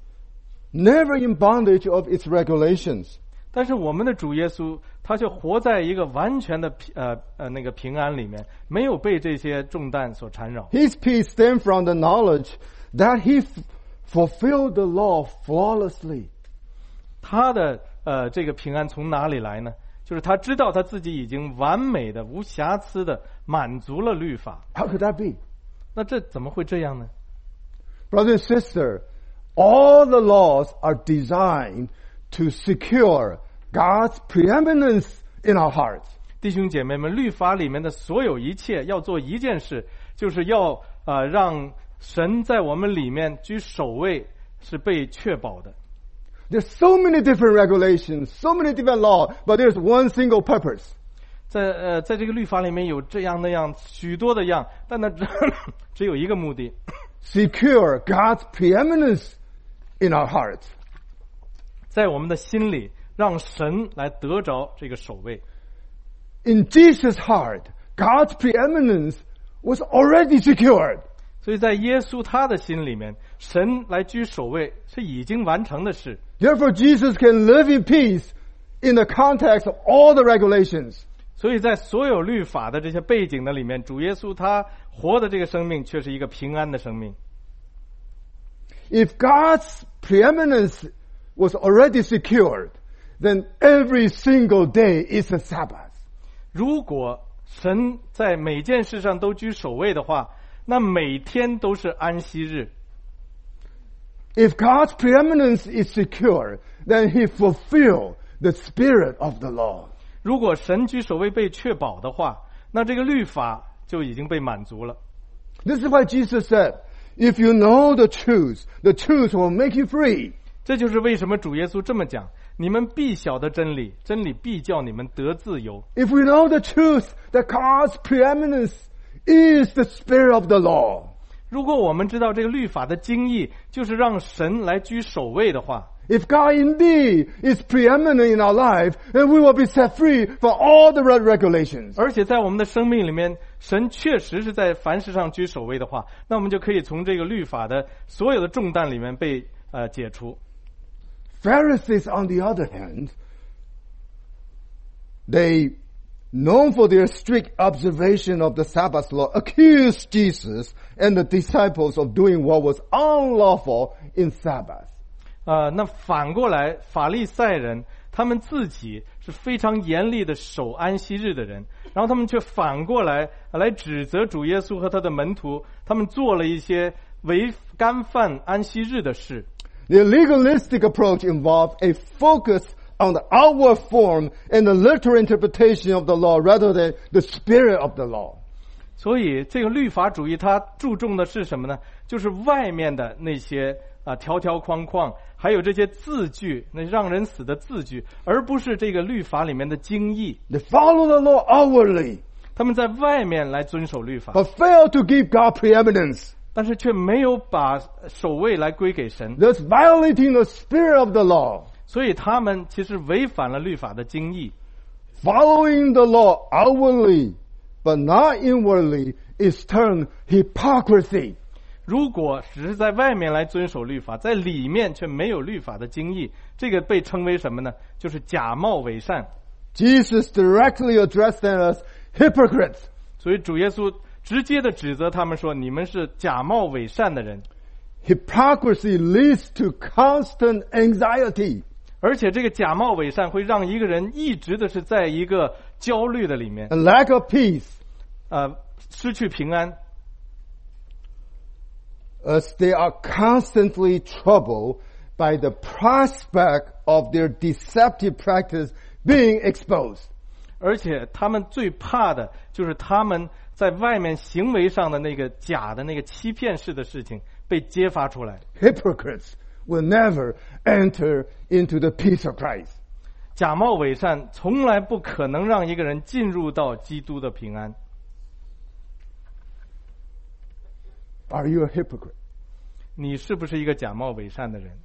never in bondage of its regulations. 但是我们的主耶稣，他却活在一个完全的平呃呃那个平安里面，没有被这些重担所缠绕。 His peace stemmed from the knowledge that he f- fulfilled the law flawlessly. 他的呃这个平安从哪里来呢？就是他知道他自己已经完美的、无瑕疵的满足了律法。 How could that be? 那这怎么会这样呢？ Brother and sister, all the laws are designed to secure God's preeminence in our hearts. 弟兄姐妹们，律法里面的所有一切要做一件事，就是要呃让神在我们里面居首位，是被确保的。 There's so many different regulations, so many different laws, but there's one single purpose. 在呃在这个律法里面有这样那样许多的样，但它只只有一个目的， Secure God's preeminence in our hearts. 在我们的心里让神来得着这个首位。 In Jesus' heart, God's preeminence was already secured. 所以在耶稣他的心里面， 神来居首位是已经完成的事。 Therefore, Jesus can live in peace in the context of all the regulations. 所以在所有律法的这些背景的里面，主耶稣他活的这个生命却是一个平安的生命。 If God's preeminence was already secured, then every single day is a Sabbath. 如果神在每件事上都居首位的话，那每天都是安息日。 If God's preeminence is secure, then He fulfilled the spirit of the law. 如果神居首位被确保的话，那这个律法就已经被满足了。 This is why Jesus said, if you know the truth, the truth will make you free. 这就是为什么主耶稣这么讲：你们必晓得真理，真理必叫你们得自由。 If we know the truth, that God's preeminence is the spirit of the law. 如果我们知道这个律法的精义就是让神来居首位的话， If God indeed is preeminent in our life, then we will be set free from all the regulations. 而且在我们的生命里面，神确实是在凡事上居首位的话，那我们就可以从这个律法的所有的重担里面被呃解除。 Pharisees, on the other hand, they, known for their strict observation of the Sabbath law, accused Jesus and the disciples of doing what was unlawful in Sabbath. 呃，那反过来，法利赛人他们自己是非常严厉的守安息日的人，然后他们却反过来来指责主耶稣和他的门徒，他们做了一些违干犯安息日的事。 The legalistic approach involved a focus on the outward form and the literal interpretation of the law rather than the spirit of the law. 所以，这个律法主义它注重的是什么呢？就是外面的那些啊条条框框，还有这些字句，那让人死的字句，而不是这个律法里面的精义。 They follow the law outwardly, 他们在外面来遵守律法， but fail to give God preeminence, 但是却没有把首位来归给神， thus violating the spirit of the law. 所以他们其实违反了律法的精义。 Following the law outwardly, but not inwardly, is termed hypocrisy. 如果只是在外面来遵守律法，在里面却没有律法的精义，这个被称为什么呢？就是假冒伪善。 Jesus directly addressed them as hypocrites. 所以主耶稣直接的指责他们说：“你们是假冒伪善的人。” Hypocrisy leads to constant anxiety. 而且这个假冒伪善会让一个人一直的是在一个焦虑的里面， and lack of peace, 呃，失去平安， as they are constantly troubled by the prospect of their deceptive practice being exposed. 而且他们最怕的就是他们在外面行为上的那个假的那个欺骗式的事情被揭发出来。 Hypocrites will never enter into the peace of Christ. 假冒伪善从来不可能让一个人进入到基督的平安。 Are you a hypocrite? 你是不是一个假冒伪善的人？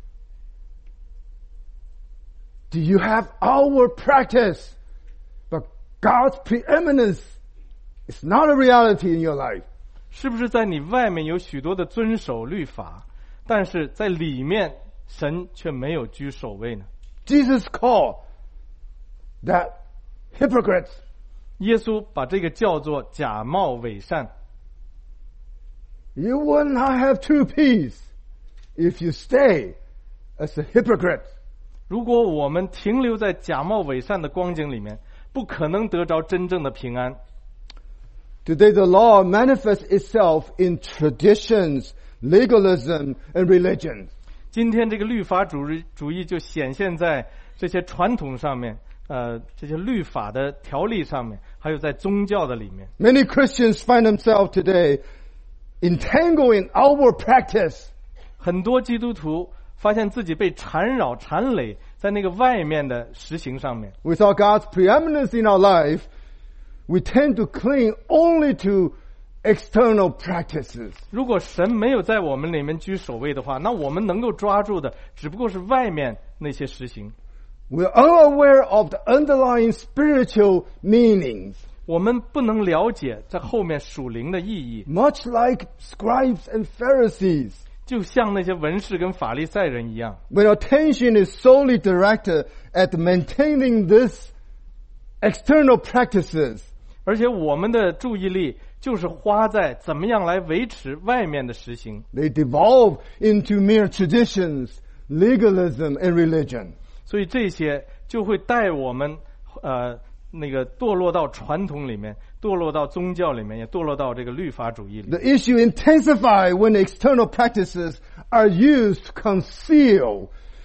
Do you have outward practice, but God's preeminence is not a reality in your life? 是不是在你外面有许多的遵守律法，但是在里面神却没有居首位呢？ Jesus called that hypocrites. 耶稣把这个叫做假冒伪善。 You will not have true peace if you stay as a hypocrite. 如果我们停留在假冒伪善的光景里面，不可能得着真正的平安。 Today the law manifests itself in traditions, legalism, and religion. 今天这个律法主义主义就显现在这些传统上面，呃，这些律法的条例上面，还有在宗教的里面。 Many Christians find themselves today entangled in outward practice. 很多基督徒发现自己被缠绕、缠累在那个外面的实行上面。 Without God's preeminence in our life, we tend to cling only to external practices. 如果神没有在我们里面居首位的话，那我们能够抓住的只不过是外面那些实行。 We're unaware of the underlying spiritual meanings. 我们不能了解在后面属灵的意义， Much like scribes and Pharisees. 就像那些文士跟法利赛人一样。 When attention is solely directed at maintaining this external practices, 而且我们的注意力就是花在怎么样来维持外面的实行， they devolve into mere traditions, legalism, and religion. 所以这些就会带我们呃那个堕落到传统里面，堕落到宗教里面，也堕落到这个律法主义里。 The issue intensifies when external practices are used to conceal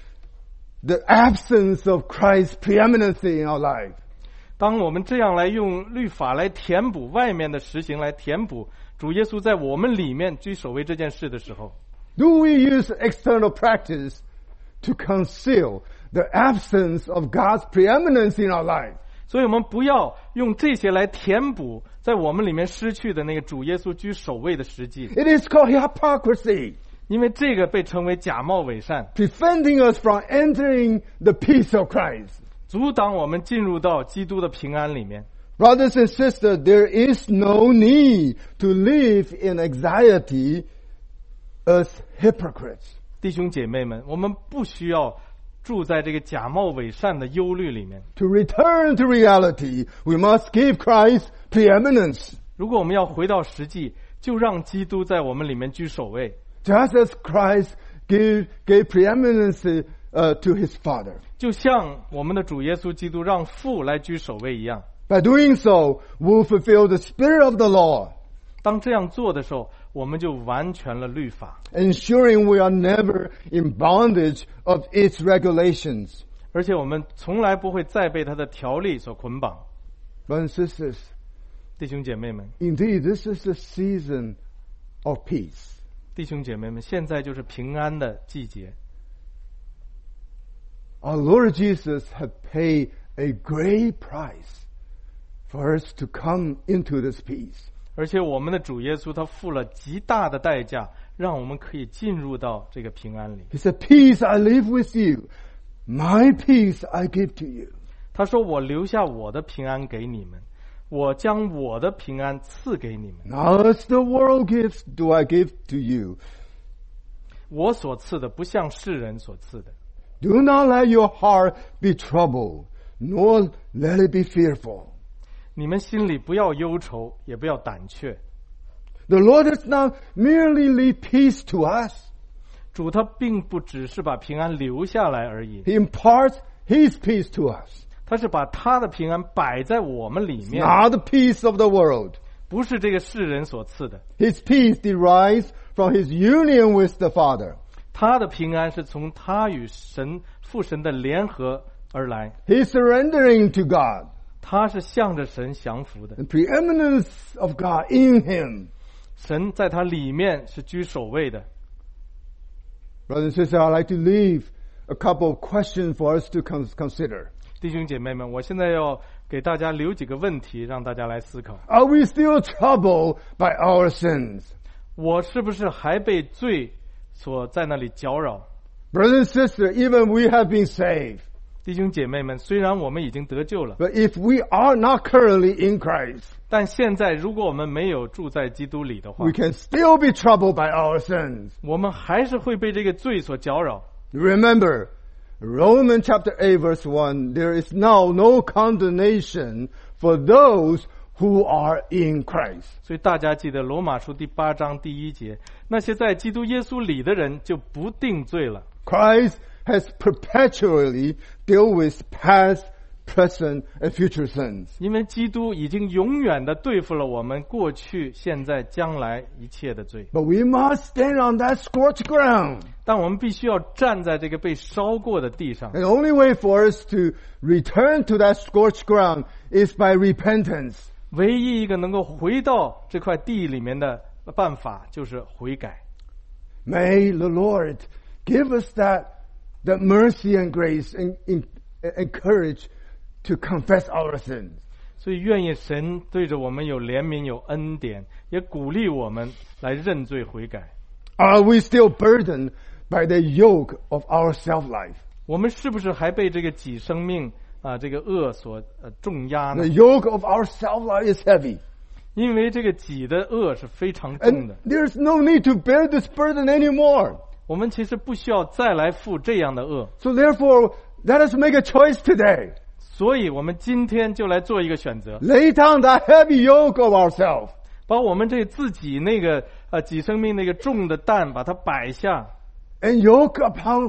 the absence of Christ's preeminency in our life. 当我们这样来用律法来填补外面的实行，来填补主耶稣在我们里面居首位这件事的时候， Do we use external practice to conceal the absence of God's preeminence in our life? 所以我们不要用这些来填补在我们里面失去的那个主耶稣居首位的实际， It is called hypocrisy, 因为这个被称为假冒伪善， preventing us from entering the peace of Christ. 阻挡我们进入到基督的平安里面。 Brothers and sisters, there is no need to live in anxiety as hypocrites. 弟兄姐妹们，我们不需要住在这个假冒伪善的忧虑里面。 To return to reality, we must give Christ preeminence. 如果我们要回到实际，就让基督在我们里面居首位， Just as Christ gave, gave preeminence uh, to his Father. 就像我们的主耶稣基督让父来居首位一样。 By doing so, we'll fulfill the spirit of the law, 当这样做的时候，我们就完全了律法， ensuring we are never in bondage of its regulations. 而且我们从来不会再被他的条例所捆绑。 Brothers and sisters, 弟兄姐妹们， indeed, this is the season of peace. 弟兄姐妹们，现在就是平安的季节。 Our Lord Jesus had paid a great price for us to come into this peace. 而且我们的主耶稣他付了极大的代价，让我们可以进入到这个平安里。 He said, "Peace I leave with you. My peace I give to you." 他说：“我留下我的平安给你们，我将我的平安赐给你们。 Not as the world gives, do I give to you. 我所赐的不像世人所赐的。 Do not let your heart be troubled, nor let it be fearful. 你们心里不要忧愁，也不要胆怯。 The Lord does not merely leave peace to us. 主他并不只是把平安留下来而已， He imparts His peace to us. 他是把他的平安摆在我们里面， Not the peace of the world. 不是这个世人所赐的。 His peace derives from His union with the Father. 他的平安是从他与神父神的联合而来， His surrendering to God. 他是向着神降服的， The preeminence of God in Him. 神在他里面是居首位的。 Brothers and sisters, I'd like to leave a couple of questions for us to con- consider. 弟兄姐妹们，我现在要给大家留几个问题，让大家来思考。 Are we still troubled by our sins? 我是不是还被罪所在那里搅扰？ Brothers and sisters, even we have been saved. 弟兄姐妹们，虽然我们已经得救了， But if we are not currently in Christ, 但现在如果我们没有住在基督里的话 we，can still be troubled by our sins. 我们还是会被这个罪所搅扰。 Remember, Romans chapter eight verse one, there is now no condemnation for those who are in Christ. 所以大家记得罗马书第八章第一节，那些在基督耶稣里的人就不定罪了。 Christ has perpetually dealt with past, present, and future sins. 因为基督已经永远的对付了我们过去、现在、将来一切的罪， But we must stand on that scorched ground. 但我们必须要站在这个被烧过的地上。 And the only way for us to return to that scorched ground is by repentance. 唯一一个能够回到这块地里面的办法就是悔改。 May the Lord give us that, that mercy and grace and, and, and courage to confess our sins. 所以愿意神对着我们有怜悯、有恩典，也鼓励我们来认罪悔改。 Are we still burdened by the yoke of our self-life? 我们是不是还被这个己生命啊、这个恶所呃重压呢 The？yoke of our self-life is heavy. 因为这个己的恶是非常重 And 的， there's no need to bear this burden anymore. 我们其实不需要再来负这样的恶， So therefore, let us make a choice today. 所以我们今天就来做一个选择， Lay down that heavy yoke of ourselves 把我们这自己那个呃己生命那个重的担把它摆下， and yoke upon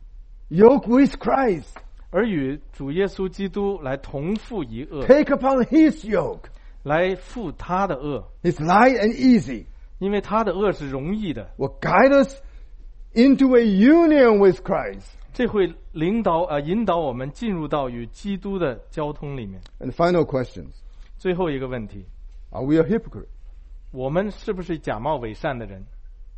yoke with Christ. 而与主耶稣基督来同负一恶， Take upon his yoke. 来负他的恶， It's light and easy. 因为他的恶是容易的， Will guide us into a union with Christ. 这会领导呃引导我们进入到与基督的交通里面。 And final questions. 最后一个问题， Are we a hypocrite? 我们是不是假冒伪善的人？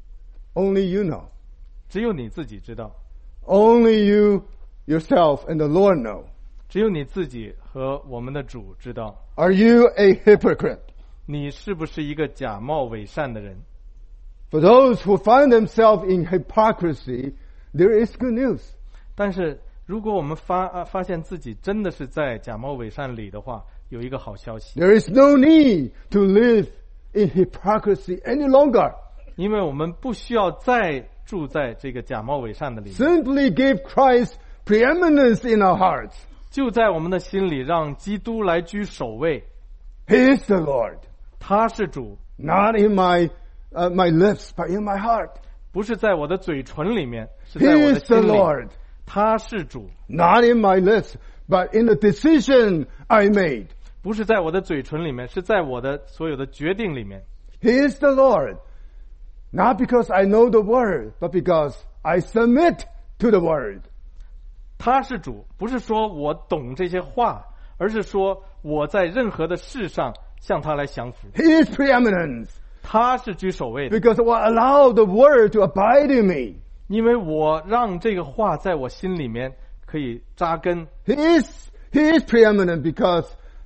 Only you know. 只有你自己知道， Only you, yourself, and the Lord know. 只有你自己和我们的主知道， Are you a hypocrite? 你是不是一个假冒伪善的人？ For those who find themselves in hypocrisy, there is good news. 但是如果我们发啊发现自己真的是在假冒伪善里的话，有一个好消息， There is no need to live in hypocrisy any longer. 因为我们不需要再住在这个假冒伪善的里面， Simply give Christ preeminence in our hearts. 就在我们的心里让基督来居首位， He is the Lord. 他是主， Not in my, uh, my lips, but in my heart. 不是在我的嘴唇里面，是在我 He 的 is the 心里。 Lord. 他是主， Not in my lips, but in the decision I made. 不是在我的嘴唇里面，是在我的所有的决定里面。 He is the Lord. Not because I know the word, but because I submit to the word. 他是主，不是说我懂这些话，而是说我在任何的事上向他来降服。 He is preeminence 他是居首位的， because I allow the word to abide in me. 因为我让这个话在我心里面可以扎根。 He is, he is preeminent because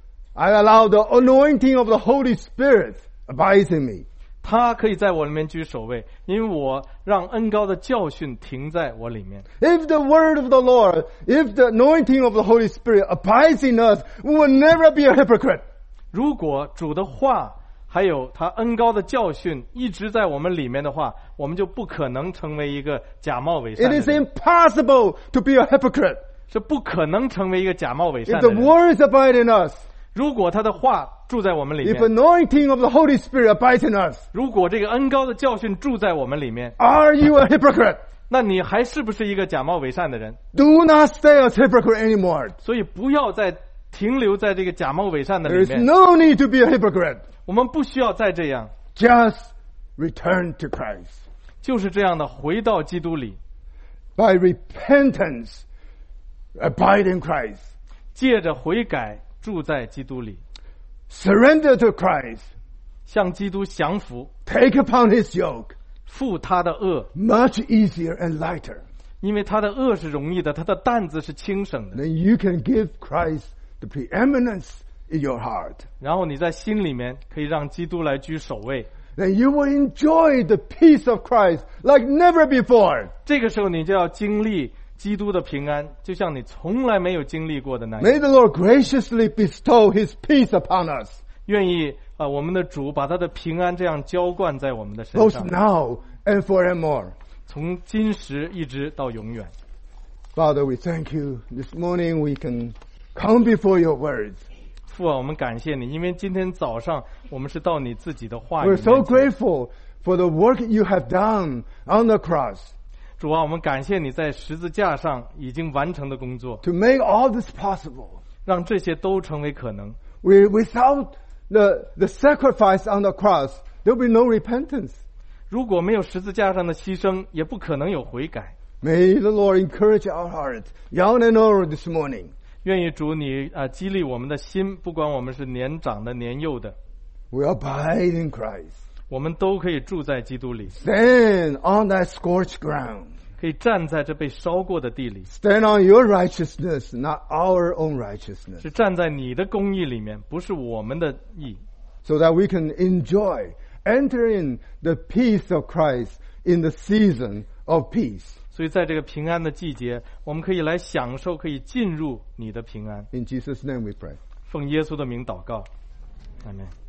I allow the anointing of the Holy Spirit abides in me. 他可以在我里面居首位，因为我让恩膏的教训停在我里面。 If the word of the Lord, if the anointing of the Holy Spirit abides in us, we will never be a hypocrite. 如果主的话还有他恩膏的教训一直在我们里面的话，我们就不可能成为一个假冒伪善 It 的 is 人， impossible to be a hypocrite. 是不可能成为一个假冒伪 If 善 the 的人。 words abide in us, 如果他的话住在我们里 if 面， anointing of the Holy Spirit abides in us, 如果这个恩膏的教训住在我们里面， are you a hypocrite? 那你还是不是一个假冒伪善的人？ Do not stay as hypocrite anymore. 所以不要再停留在这个假冒伪善的 There 里 is 面， no need to be a hypocrite. 我们不需要再这样， Just return to Christ. 就是这样的回到基督里， By repentance, abide in Christ. 借着悔改住在基督里， Surrender to Christ. 向基督降服， Take upon his yoke. 负他的恶， Much easier and lighter. 因为他的恶是容易的，他的担子是轻省的。 Then you can give Christ the preeminence in your heart. 然后你在心里面可以让基督来居首位， Then you will enjoy the peace of Christ like never before. 这个时候你就要经历基督的平安，就像你从来没有经历过的那 May 样。 the Lord graciously bestow his peace upon us, 愿意啊、呃我们的主把他的平安这样浇灌在我们的身 both 上， now and forevermore. 从今时一直到永远。 Father, we thank you. This morning we can come before your words. 父啊，我们感谢你，因为今天早上我们是到你自己的话语 We're 面 so 前。 grateful for the work you have done on the cross 主啊，我们感谢你在十字架上已经完成的工作， to make all this possible. 让这些都成为可能。 We, without the, the sacrifice on the cross, there will be no repentance. 如果没有十字架上的牺牲，也不可能有悔改。 May the Lord encourage our hearts, young and old, this morning. 愿意主你啊、呃激励我们的心，不管我们是年长的、年幼的， We abide in Christ. 我们都可以住在基督里， Stand on that scorched ground. 可以站在这被烧过的地里， Stand on your righteousness, not our own righteousness. 是站在你的公义里面，不是我们的义， So that we can enjoy, enter in the peace of Christ in the season of peace. 所以在这个平安的季节，我们可以来享受，可以进入你的平安。 In Jesus' name we pray. 奉耶稣的名祷告，阿们。